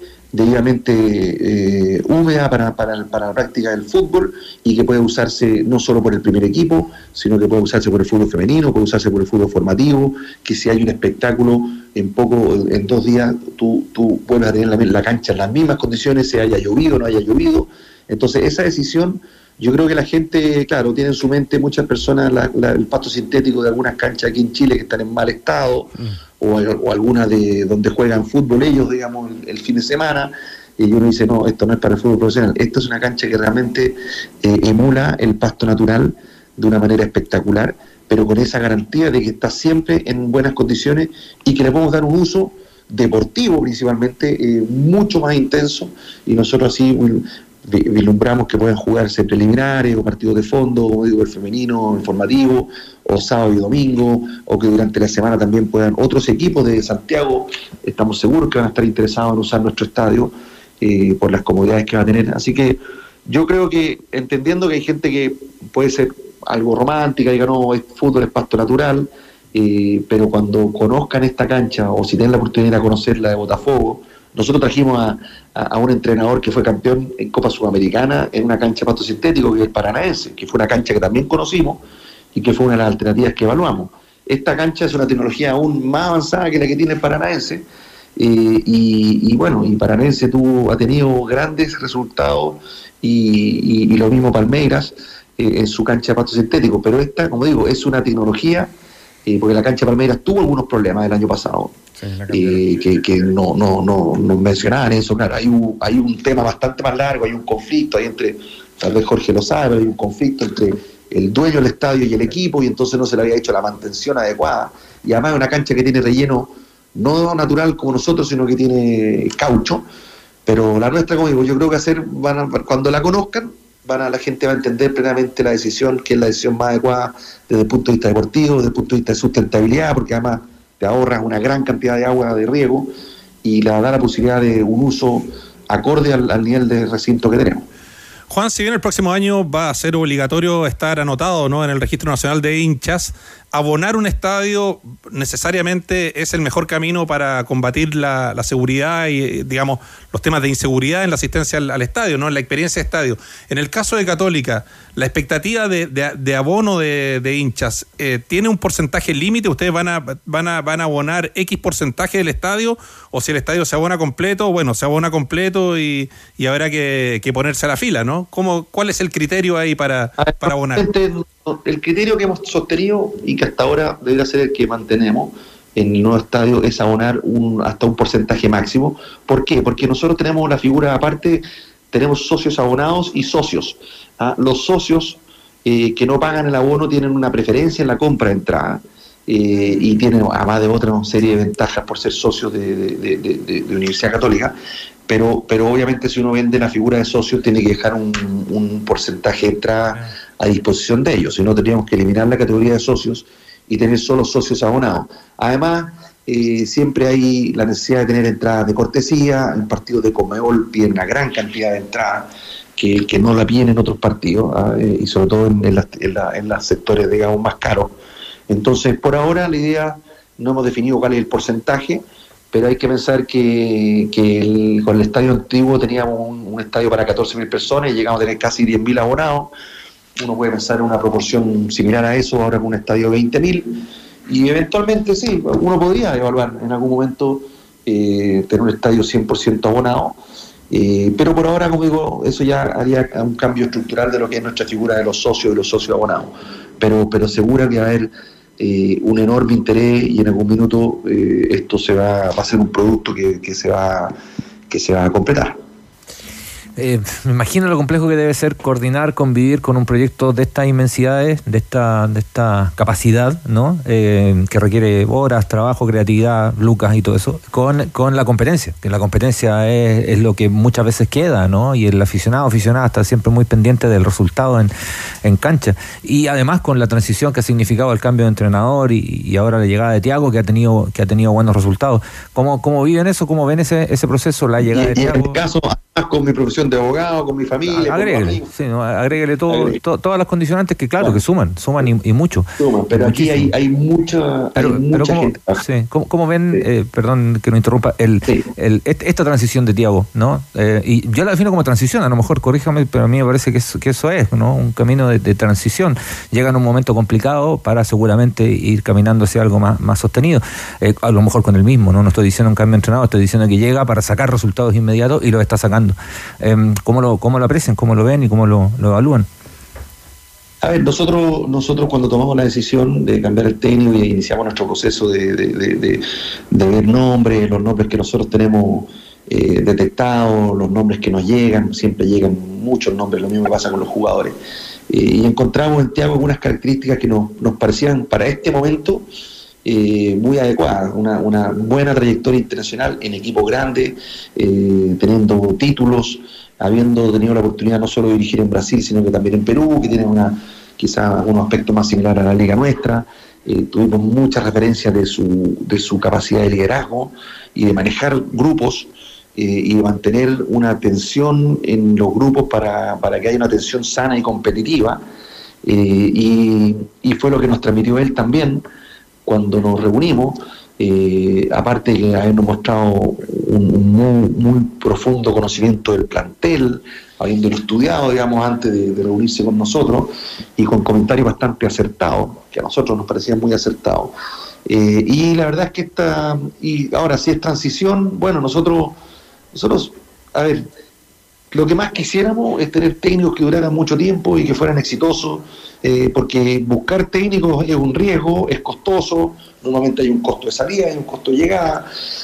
debidamente húmeda para la práctica del fútbol, y que puede usarse no solo por el primer equipo, sino que puede usarse por el fútbol femenino, puede usarse por el fútbol formativo, que si hay un espectáculo en 2 días tú vuelves a tener la cancha en las mismas condiciones, se haya llovido o no haya llovido. Entonces esa decisión, yo creo que la gente, claro, tiene en su mente muchas personas el pasto sintético de algunas canchas aquí en Chile que están en mal estado, o algunas de donde juegan fútbol ellos, digamos, el fin de semana, y uno dice, no, esto no es para el fútbol profesional. Esta es una cancha que realmente emula el pasto natural de una manera espectacular, pero con esa garantía de que está siempre en buenas condiciones y que le podemos dar un uso deportivo principalmente mucho más intenso, y nosotros así vislumbramos que puedan jugarse preliminares o partidos de fondo, como digo, el femenino, el formativo, o sábado y domingo, o que durante la semana también puedan otros equipos de Santiago, estamos seguros que van a estar interesados en usar nuestro estadio por las comodidades que va a tener. Así que yo creo que, entendiendo que hay gente que puede ser algo romántica, diga, no, el fútbol es pasto natural, pero cuando conozcan esta cancha, o si tienen la oportunidad de conocerla de Botafogo, nosotros trajimos a un entrenador que fue campeón en Copa Sudamericana en una cancha de pasto sintético, que es el Paranaense, que fue una cancha que también conocimos y que fue una de las alternativas que evaluamos. Esta cancha es una tecnología aún más avanzada que la que tiene el Paranaense, y Paranaense ha tenido grandes resultados, y lo mismo Palmeiras en su cancha de pasto sintético, pero esta, como digo, es una tecnología, porque la cancha de Palmeiras tuvo algunos problemas el año pasado, que no mencionaban eso. Claro, hay un tema bastante más largo, hay un conflicto ahí entre, tal vez Jorge lo sabe, hay un conflicto entre el dueño del estadio y el equipo, y entonces no se le había hecho la mantención adecuada, y además es una cancha que tiene relleno no natural como nosotros, sino que tiene caucho, pero la nuestra, como digo, yo creo que cuando la conozcan, la gente va a entender plenamente la decisión, que es la decisión más adecuada desde el punto de vista deportivo, desde el punto de vista de sustentabilidad, porque además te ahorras una gran cantidad de agua de riego y le da la posibilidad de un uso acorde al nivel de recinto que tenemos.
Juan, si bien el próximo año va a ser obligatorio estar anotado, ¿no?, en el Registro Nacional de Hinchas, abonar un estadio necesariamente es el mejor camino para combatir la seguridad y, digamos, los temas de inseguridad en la asistencia al estadio, ¿no? En la experiencia de estadio. En el caso de Católica, la expectativa de abono de hinchas, ¿tiene un porcentaje límite? ¿Ustedes van a abonar X porcentaje del estadio? ¿O si el estadio se abona completo? Bueno, se abona completo y habrá que ponerse a la fila, ¿no? ¿Cuál es el criterio ahí para abonar?
El criterio que hemos sostenido y que hasta ahora debería ser el que mantenemos en el nuevo estadio es abonar hasta un porcentaje máximo. ¿Por qué? Porque nosotros tenemos la figura aparte, tenemos socios abonados y socios. Los socios que no pagan el abono tienen una preferencia en la compra de entrada y tienen, además de otra serie de ventajas por ser socios de Universidad Católica. Pero obviamente si uno vende la figura de socios tiene que dejar un porcentaje de entrada a disposición de ellos, si no tendríamos que eliminar la categoría de socios y tener solo socios abonados. Además, siempre hay la necesidad de tener entradas de cortesía. En partidos de Conmebol piden una gran cantidad de entradas que no la piden en otros partidos, y sobre todo en los sectores, digamos, más caros. Entonces, por ahora la idea, no hemos definido cuál es el porcentaje, pero hay que pensar que con el estadio antiguo teníamos un estadio para 14.000 personas y llegamos a tener casi 10.000 abonados. Uno puede pensar en una proporción similar a eso ahora con un estadio de 20.000 y eventualmente sí, uno podría evaluar en algún momento tener un estadio 100% abonado, pero por ahora, como digo, eso ya haría un cambio estructural de lo que es nuestra figura de los socios y los socios abonados, pero seguro que va a haber un enorme interés y en algún minuto esto va a ser un producto que se va a completar.
Me imagino lo complejo que debe ser coordinar, convivir con un proyecto de estas inmensidades, de esta capacidad, ¿no? Que requiere horas, trabajo, creatividad, lucas y todo eso, con la competencia, que la competencia es lo que muchas veces queda, ¿no? Y el aficionada está siempre muy pendiente del resultado en cancha. Y además con la transición que ha significado el cambio de entrenador y ahora la llegada de Thiago, que ha tenido buenos resultados. ¿Cómo viven eso? ¿Cómo ven ese proceso, la llegada de Thiago?
En mi caso, con mi profesión de abogado, con mi familia,
agréguele todas las condicionantes que claro, que suman y mucho.
Pero aquí hay mucha gente.
Sí, ¿cómo ven, perdón que no interrumpa, esta transición de Thiago, ¿no? Y yo la defino como transición, a lo mejor corríjame, pero a mí me parece que eso es, ¿no? Un camino de transición. Llega en un momento complicado para seguramente ir caminando hacia algo más sostenido. A lo mejor con el mismo, ¿no? No estoy diciendo un cambio de entrenador, estoy diciendo que llega para sacar resultados inmediatos y lo está sacando. ¿Cómo lo aprecian, cómo lo ven y cómo lo evalúan?
A ver, nosotros cuando tomamos la decisión de cambiar el técnico y iniciamos nuestro proceso de ver nombres, los nombres que nosotros tenemos detectados, los nombres que nos llegan, siempre llegan muchos nombres, lo mismo pasa con los jugadores, y encontramos en Thiago algunas características que nos parecían para este momento muy adecuadas, una buena trayectoria internacional en equipos grandes, teniendo títulos, habiendo tenido la oportunidad no solo de dirigir en Brasil, sino que también en Perú, que tiene quizá un aspecto más similar a la liga nuestra. Tuvimos muchas referencias de su capacidad de liderazgo y de manejar grupos y de mantener una tensión en los grupos para que haya una tensión sana y competitiva, y fue lo que nos transmitió él también cuando nos reunimos, aparte de habernos mostrado un muy profundo conocimiento del plantel, habiéndolo estudiado, digamos, antes de reunirse con nosotros, y con comentarios bastante acertados, que a nosotros nos parecían muy acertados. Y la verdad es que y ahora si es transición, bueno, nosotros, a ver, lo que más quisiéramos es tener técnicos que duraran mucho tiempo y que fueran exitosos, porque buscar técnicos es un riesgo, es costoso, normalmente hay un costo de salida, hay un costo de llegada,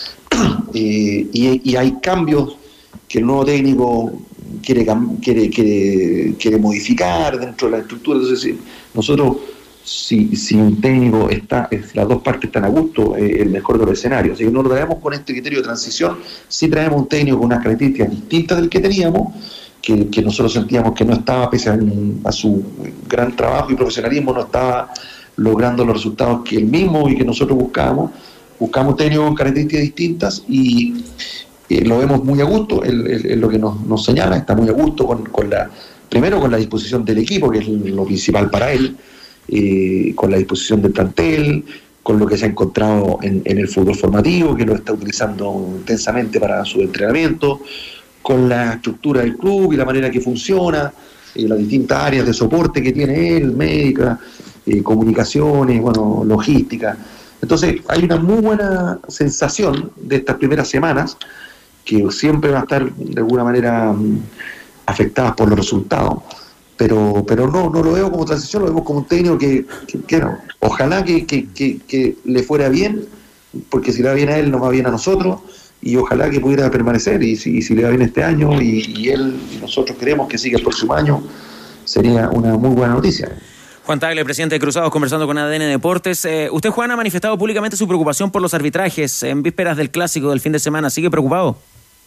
y hay cambios que el nuevo técnico quiere modificar dentro de la estructura. Entonces, nosotros, si un técnico las dos partes están a gusto, el mejor de los escenarios. Así que no lo traemos con este criterio de transición, sí traemos un técnico con unas características distintas del que teníamos, que nosotros sentíamos que no estaba, pese a su gran trabajo y profesionalismo, no estaba logrando los resultados que él mismo y que nosotros buscábamos. Buscamos técnicos con características distintas y lo vemos muy a gusto, es lo que nos señala, está muy a gusto primero con la disposición del equipo, que es lo principal para él, con la disposición del plantel, con lo que se ha encontrado en el fútbol formativo, que lo está utilizando intensamente para su entrenamiento, con la estructura del club y la manera que funciona, las distintas áreas de soporte que tiene él, médica, comunicaciones, bueno, logística. Entonces hay una muy buena sensación de estas primeras semanas, que siempre van a estar de alguna manera afectadas por los resultados, pero no lo veo como transición, lo vemos como un técnico que no. Ojalá que le fuera bien, porque si le va bien a él nos va bien a nosotros, y ojalá que pudiera permanecer, y si le va bien este año y él y nosotros queremos que siga el próximo año, sería una muy buena noticia.
Juan Tagle, presidente de Cruzados, conversando con ADN Deportes. Usted, Juan, ha manifestado públicamente su preocupación por los arbitrajes en vísperas del clásico del fin de semana. ¿Sigue preocupado?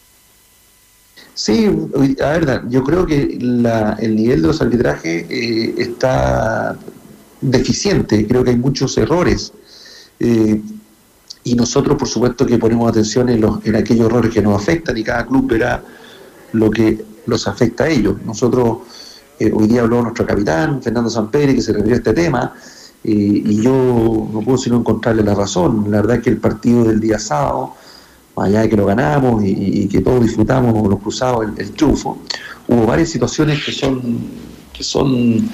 Sí, a ver, yo creo que el nivel de los arbitrajes está deficiente. Creo que hay muchos errores. Y nosotros, por supuesto, que ponemos atención en aquellos errores que nos afectan, y cada club verá lo que los afecta a ellos. Nosotros... hoy día habló nuestro capitán, Fernando Sampere, que se refirió a este tema, y yo no puedo sino encontrarle la razón. La verdad es que el partido del día sábado, más allá de que lo ganamos y que todos disfrutamos los Cruzados el triunfo, hubo varias situaciones que son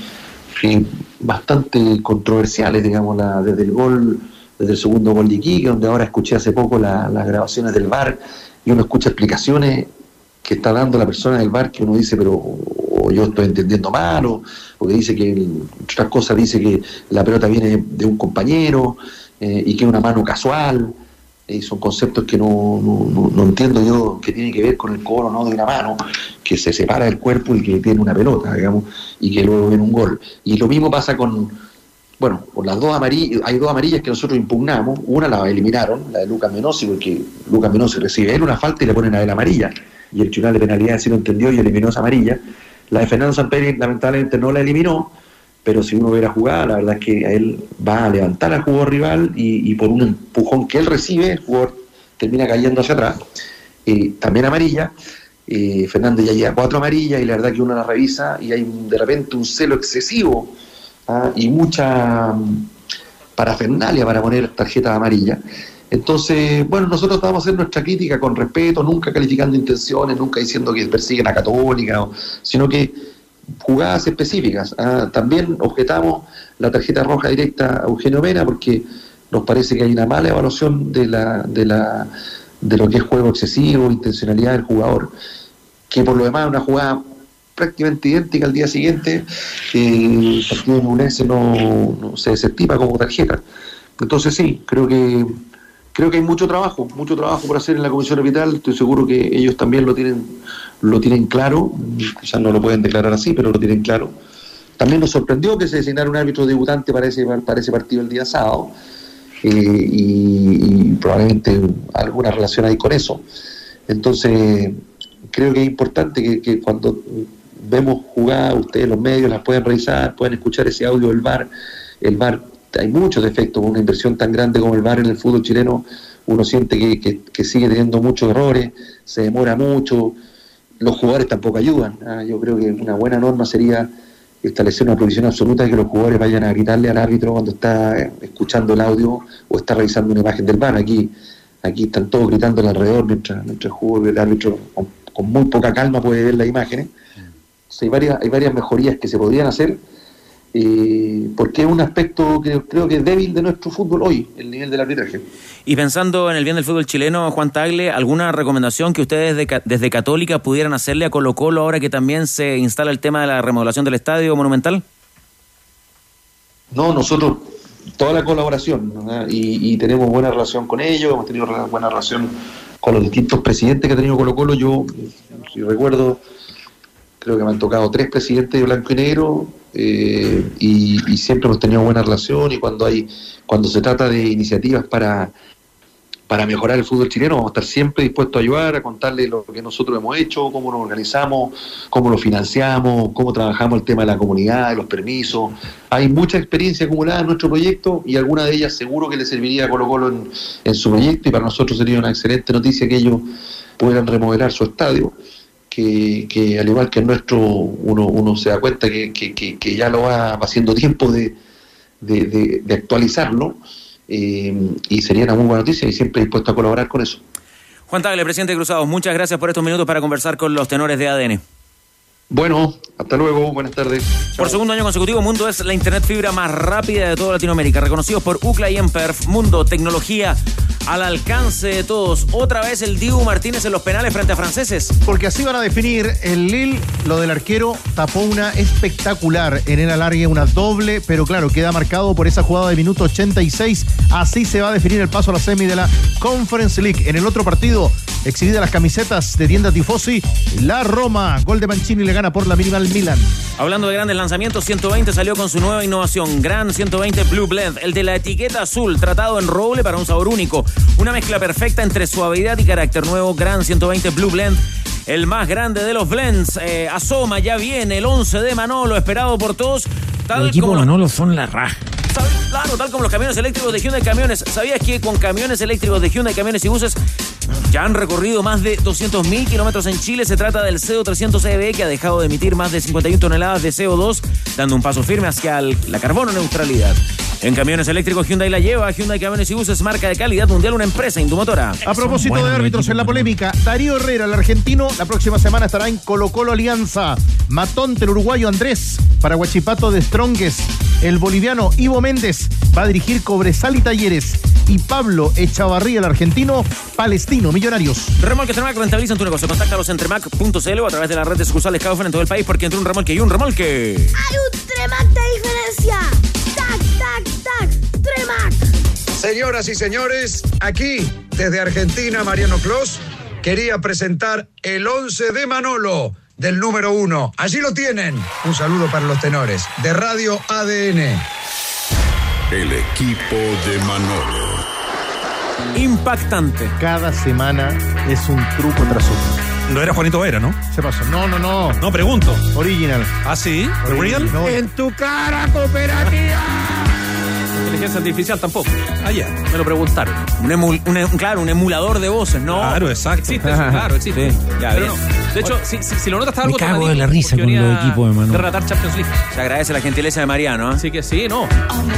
bastante controversiales, digamos, desde el segundo gol de Iquique, donde ahora escuché hace poco las grabaciones del VAR, y uno escucha explicaciones que está dando la persona del VAR, que uno dice, pero o yo estoy entendiendo mal, o que dice que, entre otras cosas, dice que la pelota viene de un compañero y que es una mano casual. Son conceptos que no entiendo yo, que tienen que ver con el cobro, no de una mano que se separa del cuerpo y que tiene una pelota, digamos, y que luego viene un gol. Y lo mismo pasa con las dos amarillas. Hay dos amarillas que nosotros impugnamos. Una la eliminaron, la de Lucas Menossi, porque Lucas Menossi recibe él una falta y le ponen a él amarilla, y el tribunal de penalidad sí lo entendió y eliminó esa amarilla. La de Fernando Sampere lamentablemente no la eliminó, pero si uno ve la jugada, la verdad es que a él va a levantar al jugador rival y por un empujón que él recibe, el jugador termina cayendo hacia atrás. También amarilla. Fernando ya lleva 4 amarillas, y la verdad que uno la revisa y hay de repente un celo excesivo y mucha parafernalia para poner tarjetas amarillas. Entonces, nosotros vamos a hacer nuestra crítica con respeto, nunca calificando intenciones, nunca diciendo que persiguen a Católica, sino que jugadas específicas. También objetamos la tarjeta roja directa a Eugenio Mena, porque nos parece que hay una mala evaluación de lo que es juego excesivo, intencionalidad del jugador, que por lo demás una jugada prácticamente idéntica al día siguiente, el partido de Ñublense no se desestima como tarjeta. Entonces sí, creo que hay mucho trabajo por hacer en la comisión arbitral. Estoy seguro que ellos también lo tienen claro, quizás no lo pueden declarar así, pero lo tienen claro. También nos sorprendió que se designara un árbitro debutante para ese partido el día sábado, y probablemente alguna relación hay con eso. Entonces creo que es importante que cuando vemos jugadas, ustedes los medios las pueden revisar, pueden escuchar ese audio del VAR. El VAR, hay muchos defectos. Con una inversión tan grande como el VAR en el fútbol chileno, uno siente que sigue teniendo muchos errores, se demora mucho, los jugadores tampoco ayudan. Yo creo que una buena norma sería establecer una prohibición absoluta de que los jugadores vayan a gritarle al árbitro cuando está escuchando el audio o está revisando una imagen del VAR. Aquí están todos gritando alrededor mientras el árbitro con muy poca calma puede ver las imágenes. Entonces, hay varias mejorías que se podrían hacer, porque es un aspecto que creo que es débil de nuestro fútbol hoy, el nivel del arbitraje.
Y pensando en el bien del fútbol chileno, Juan Tagle, ¿alguna recomendación que ustedes desde Católica pudieran hacerle a Colo-Colo ahora que también se instala el tema de la remodelación del Estadio Monumental?
No, nosotros, toda la colaboración, ¿no? y tenemos buena relación con ellos, hemos tenido buena relación con los distintos presidentes que ha tenido Colo-Colo. Yo, si recuerdo, creo que me han tocado 3 presidentes de blanco y negro, y siempre hemos tenido buena relación, y cuando se trata de iniciativas para mejorar el fútbol chileno, vamos a estar siempre dispuestos a ayudar, a contarles lo que nosotros hemos hecho, cómo nos organizamos, cómo lo financiamos, cómo trabajamos el tema de la comunidad, de los permisos. Hay mucha experiencia acumulada en nuestro proyecto, y alguna de ellas seguro que le serviría a Colo-Colo en su proyecto, y para nosotros sería una excelente noticia que ellos puedan remodelar su estadio, que al igual que el nuestro, uno se da cuenta que ya lo va haciendo tiempo de de actualizarlo, y sería una muy buena noticia y siempre dispuesto a colaborar con eso.
Juan Tagle, presidente de Cruzados, muchas gracias por estos minutos para conversar con los tenores de ADN.
Bueno, hasta luego, buenas tardes.
Por segundo año consecutivo, Mundo es la internet fibra más rápida de toda Latinoamérica, reconocidos por UCLA y Emperf. Mundo, tecnología al alcance de todos. Otra vez el Dibu Martínez en los penales frente a franceses.
Porque así van a definir el Lille, lo del arquero tapó una espectacular en el alargue, una doble, pero claro, queda marcado por esa jugada de minuto 86. Así se va a definir el paso a la semi de la Conference League. En el otro partido, exhibidas las camisetas de tienda Tifosi, la Roma, gol de Mancini, le gana por la mínima al Milan.
Hablando de grandes lanzamientos, 120 salió con su nueva innovación, Gran 120 Blue Blend, el de la etiqueta azul, tratado en roble para un sabor único. Una mezcla perfecta entre suavidad y carácter. Nuevo Gran 120 Blue Blend, el más grande de los blends. Asoma, ya viene el 11 de Manolo, esperado por todos.
El equipo de Manolo son la raja.
Claro, tal como los camiones eléctricos de Hyundai Camiones. ¿Sabías que con camiones eléctricos de Hyundai Camiones y buses ya han recorrido más de 200.000 kilómetros en Chile? Se trata del CO 300 EV, que ha dejado de emitir más de 51 toneladas de CO2, dando un paso firme hacia la carbono neutralidad. En camiones eléctricos Hyundai la lleva. Hyundai Camiones y Buses, marca de calidad mundial, una empresa Indumotora.
A propósito de árbitros en la polémica, Darío Herrera, el argentino, la próxima semana estará en Colo-Colo Alianza. Matonte, el uruguayo Andrés, para Huachipato de Strongest. El boliviano Ivo Méndez va a dirigir Cobresal y Talleres. Y Pablo Echavarría, el argentino, Palestino, Millonarios.
Remolques Tremac rentabilizan tu negocio. Contáctalos en tremac.cl o a través de la red de sucursales Kaufen en todo el país, porque entre un remolque y un remolque
hay un Tremac de diferencia. ¡Tac, tac, tac! ¡Tremac!
Señoras y señores, aquí, desde Argentina, Mariano Clos quería presentar el 11 de Manolo, del número 1. Allí lo tienen. Un saludo para los tenores de Radio ADN.
El equipo de Manolo.
Impactante.
Cada semana es un truco tras otro.
No era Juanito Vera, ¿no?
Se pasó. No.
No, pregunto.
Original.
¿Ah, sí? ¿Original?
No.
En tu cara, cooperativa.
Inteligencia artificial tampoco.
Ah, ya.
Me lo preguntaron.
Un emulador de voces, ¿no?
Claro, exacto.
Existe eso, claro, existe.
Sí, ya,
pero
bien.
no. De hecho, si lo notas, está algo
Me cago de la risa con los equipos de Manolo.
De relatar Champions League.
Se agradece la gentileza de Mariano, ¿eh?
Así que sí, no.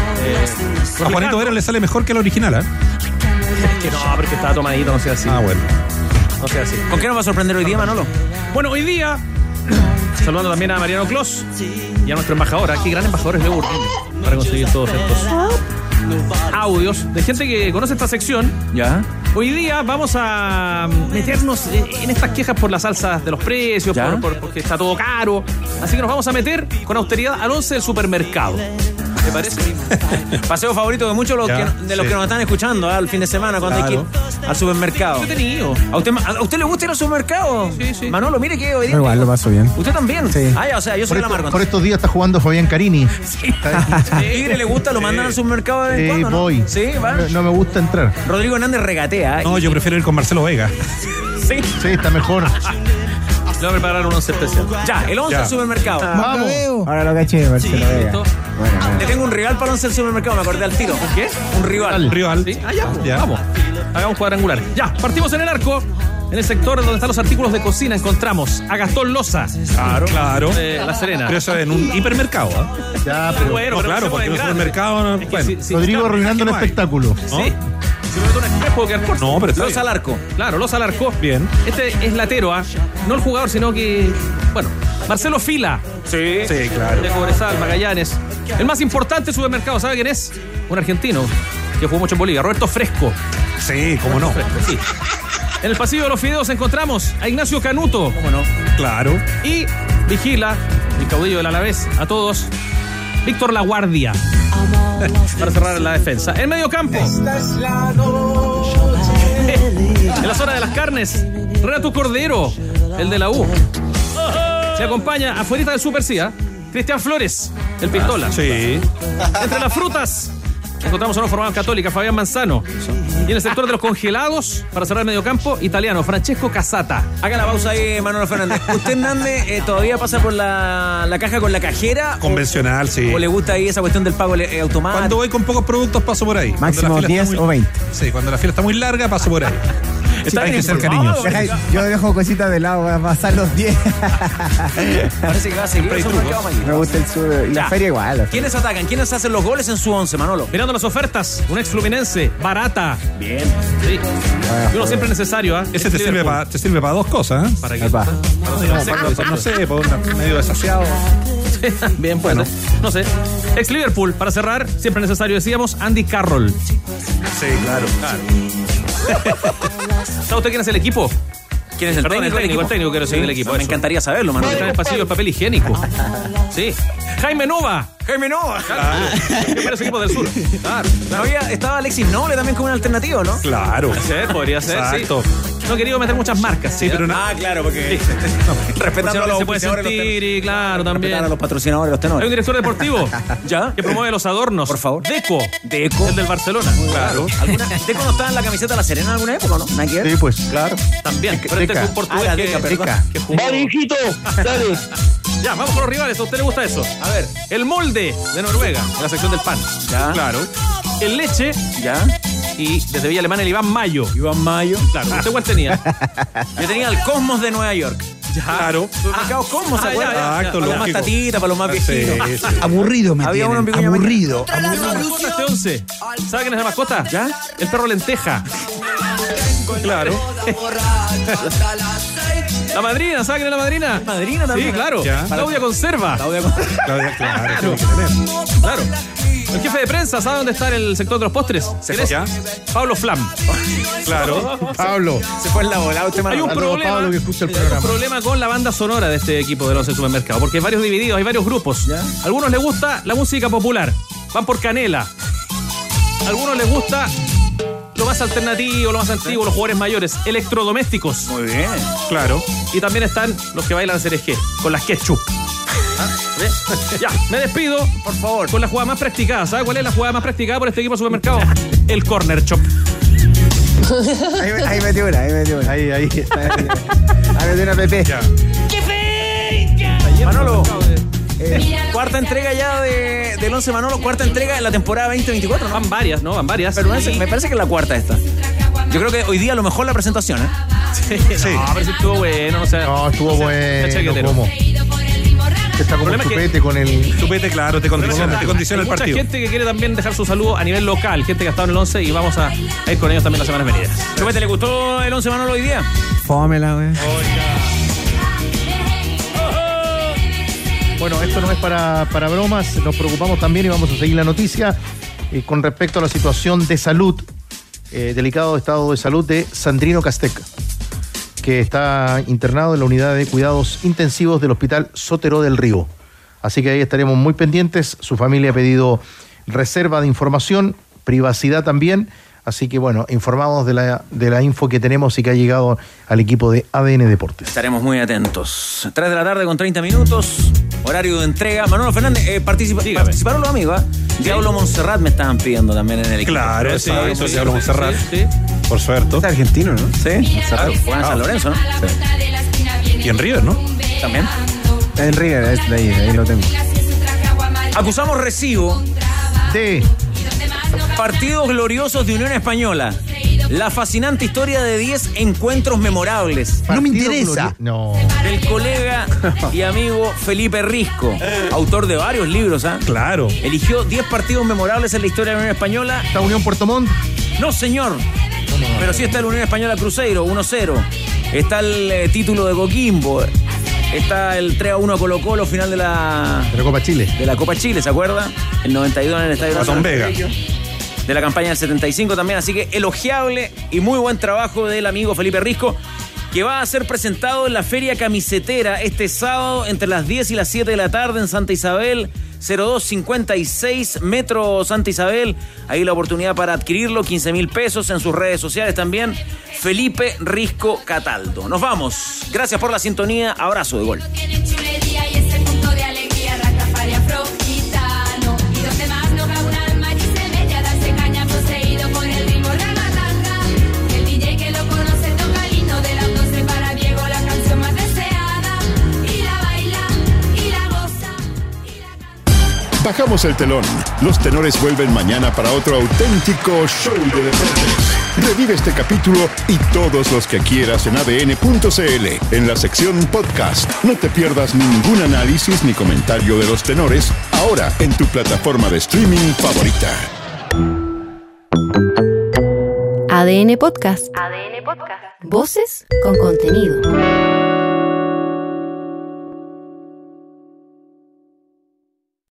A Juanito Vera le sale mejor que el original, ¿eh?
Es que no, porque estaba tomadito, no sea así.
Ah, bueno.
No sea así.
¿Con qué nos va a sorprender hoy día, Manolo?
Bueno, hoy día, saludando también a Mariano Clos y a nuestro embajador. Qué gran embajador es Leo Urquín para conseguir todos estos audios de gente que conoce esta sección.
Ya.
Hoy día vamos a meternos en estas quejas por las alzas de los precios, porque está todo caro. Así que nos vamos a meter con austeridad al 11 del supermercado. ¿Te parece?
Paseo favorito de muchos los que nos están escuchando al fin de semana cuando hay que ir al supermercado.
Entretenido.
¿A usted le gusta ir al supermercado?
Sí.
Manolo, mire que hoy día.
Igual lo paso bien.
¿Usted también?
Sí.
O sea, yo soy el amargo.
Por estos días está jugando Fabián Carini.
Sí. ¿Le gusta? ¿Lo mandan al supermercado de vez en cuando?
Voy.
Sí, va.
No me gusta entrar.
Rodrigo Hernández regatea.
No, yo prefiero ir con Marcelo Vega.
Sí,
está mejor.
Le voy a preparar un 11 especial.
Ya, el 11 del supermercado.
Vamos.
Ahora lo caché, Marcelo Vega. Bueno.
Le tengo un rival para el 11 del supermercado, me acordé al tiro.
¿Qué?
Un rival.
¿Sí? Ya. Vamos. Hagamos cuadrangular. Ya, partimos en el arco. En el sector donde están los artículos de cocina encontramos a Gastón Loza.
Claro.
De La Serena.
Pero eso en un hipermercado, ¿eh?
Ya, pero
bueno,
claro, porque en un supermercado...
Rodrigo arruinando el espectáculo.
¿No? Sí. Si me meto un express puedo quedar corto.
No, pero está
Loza al arco.
Claro, Loza al arco.
Bien.
Este es latero, no el jugador, sino que... Bueno, Marcelo Fila.
Sí, claro.
De Cobresal, Magallanes. El más importante supermercado, ¿sabe quién es? Un argentino que jugó mucho en Bolivia, Roberto Fresco.
Sí, cómo no.
Fresco, sí. En el pasillo de los fideos encontramos a Ignacio Canuto. ¿Cómo no?
Claro.
Y vigila, el caudillo del Alavés, a todos, Víctor Laguardia. Para cerrar la defensa. En medio campo. En la zona de las carnes, Renato Cordero, el de la U. Se acompaña afuera del Super C, Cristian Flores, el pistola.
Sí.
Entre las frutas encontramos a una formación católica, Fabián Manzano. Y en el sector de los congelados, para cerrar el mediocampo, italiano, Francesco Casata.
Haga la pausa ahí, Manolo Fernández. ¿Usted, Hernández, todavía pasa por la caja con la cajera?
Convencional, sí.
¿O le gusta ahí esa cuestión del pago automático?
Cuando voy con pocos productos paso por ahí.
Máximo 10 o 20.
Sí, cuando la fila está muy larga paso por ahí. Hay que ser cariñoso.
Yo dejo cositas de lado, voy a pasar los 10.
Parece que va a seguir el supermercado mayor.
Me gusta el sur y la feria igual.
¿Quiénes atacan? ¿Quiénes hacen los goles en su 11, Manolo?
Mirando las ofertas, un ex Fluminense, barata.
Bien.
Sí. Y uno siempre necesario, ¿ah?
Ese te sirve para dos cosas, ¿eh?
¿Para qué?
No sé, por un medio desasiado.
Bien, bueno. No sé. Ex Liverpool, para cerrar, siempre necesario, decíamos, Andy Carroll.
Sí, claro.
¿Sabe usted quién es el equipo?
¿Quién es el técnico?
El técnico quiero decir del equipo.
Me encantaría saberlo, Manolo.
Está en el pasillo el papel higiénico. Sí. Jaime Nova. Claro. ¿Qué parece equipo del sur? Claro.
Estaba Alexis Noble también como una alternativa, ¿no?
Claro.
Podría ser,
exacto.
Sí. No he querido meter muchas marcas.
Sí, pero
claro, porque
respetando a los auspiciadores, y claro, también
respetar a los patrocinadores, los tenores.
Hay un director deportivo
¿ya?
Que promueve los adornos.
Por favor.
Deco, el del Barcelona.
Claro.
¿Deco no estaba en la camiseta de La Serena en alguna época, no? ¿Nada que ver?
Sí, pues, claro.
También. Pero este es un portugués que jugó.
¡Vale, hijito! ¡Dale!
Ya, vamos con los rivales. ¿A usted le gusta eso?
A ver.
El Molde de Noruega, en la sección del pan.
Ya.
Claro. El Leche.
Ya.
Y desde Villa Alemana el Iván Mayo. Claro. ¿Usted cuál tenía?
Yo tenía el Cosmos de Nueva York.
Ya.
Claro.
Supermercado Cosmos, ¿se acuerdan?
Exacto,
para los más tatitas, para los más viejitos.
Sí.
Aburrido me
Había
tienen,
uno en Vicuña
aburrido.
Este 11. ¿Sabe quién es la mascota?
¿Ya?
El perro Lenteja.
Claro.
La madrina, ¿sabe quién es la madrina?
Madrina también.
Sí, claro.
Ya.
Claudia Conserva.
Claro.
Claro. El jefe de prensa, ¿sabe dónde está el sector de los postres?
¿Ya?
Pablo Flam.
Claro.
Pablo.
Se fue en la bola.
Hay un
Pablo que escucha el
Hay
programa.
un problema con la banda sonora de este equipo del Once Supermercado, porque hay varios divididos, hay varios grupos.
¿Ya?
A algunos les gusta la música popular, van por Canela. A algunos les gusta lo más alternativo, lo más antiguo, los jugadores mayores, electrodomésticos.
Muy bien.
Claro.
Y también están los que bailan cereje, con las ketchup. Ya, me despido, por favor, con la jugada más practicada. ¿Sabe cuál es la jugada más practicada por este equipo de supermercado? El corner chop.
Ahí metió una. Ahí metió una Pepe.
Ya.
¡Qué fecha!
Manolo, cuarta entrega ya del 11 Manolo, cuarta entrega en la temporada 2024, ¿no?
Van varias, ¿no? Van varias.
Pero me parece que es la cuarta esta. Yo creo que hoy día a lo mejor la presentación, ¿eh?
Sí. No, pero sí estuvo bueno, o sea.
No, estuvo bueno. ¿Cómo? Está como el chupete con el...
Chupete, claro, te condiciona el partido.
Mucha gente que quiere también dejar su saludo a nivel local, gente que ha estado en el 11 y vamos a ir con ellos también las semanas venidas.
Chupete, ¿le gustó el 11 Manolo hoy día?
Fómela, güey.
Bueno, esto no es para bromas, nos preocupamos también y vamos a seguir la noticia con respecto a la situación de salud, delicado estado de salud de Sandrino Casteca, que está internado en la unidad de cuidados intensivos del Hospital Sotero del Río. Así que ahí estaremos muy pendientes. Su familia ha pedido reserva de información, privacidad también. Así que bueno, informamos de la info que tenemos y que ha llegado al equipo de ADN Deportes.
Estaremos muy atentos. 3 de la tarde con 30 minutos. Horario de entrega. Manolo Fernández, participaron los amigos, ¿eh? Sí. Diablo Montserrat me estaban pidiendo también en el equipo.
Claro, sí, Diablo Montserrat. Sí. Por suerte.
Es argentino, ¿no?
Sí. Claro, juegan en San Lorenzo, ¿no?
Sí. Y en River, ¿no?
También.
En River, es de ahí lo tengo.
Acusamos recibo
de
partidos gloriosos de Unión Española. La fascinante historia de 10 encuentros memorables.
No me interesa.
No.
Del colega y amigo Felipe Risco, autor de varios libros, ¿ah?
Claro.
Eligió 10 partidos memorables en la historia de la Unión Española.
¿Está Unión Puerto Montt?
No, señor. Pero sí está el Unión Española Cruzeiro, 1-0. Está el título de Coquimbo. Está el 3-1 a Colo Colo, final de la
Copa Chile.
De la Copa Chile, ¿se acuerda? El 92 en el Estadio
Ratón Vega.
De la campaña del 75 también, así que elogiable y muy buen trabajo del amigo Felipe Risco, que va a ser presentado en la Feria Camisetera este sábado entre las 10 y las 7 de la tarde en Santa Isabel, 0256 Metro Santa Isabel. Ahí la oportunidad para adquirirlo, 15.000 pesos en sus redes sociales también. Felipe Risco Cataldo. Nos vamos. Gracias por la sintonía. Abrazo de gol.
Bajamos Bajamos el telón. Los tenores vuelven mañana para otro auténtico show de deportes. Revive este capítulo y todos los que quieras en adn.cl, en la sección podcast. No te pierdas ningún análisis ni comentario de los tenores, ahora en tu plataforma de streaming favorita.
ADN Podcast. ADN Podcast. Voces con contenido.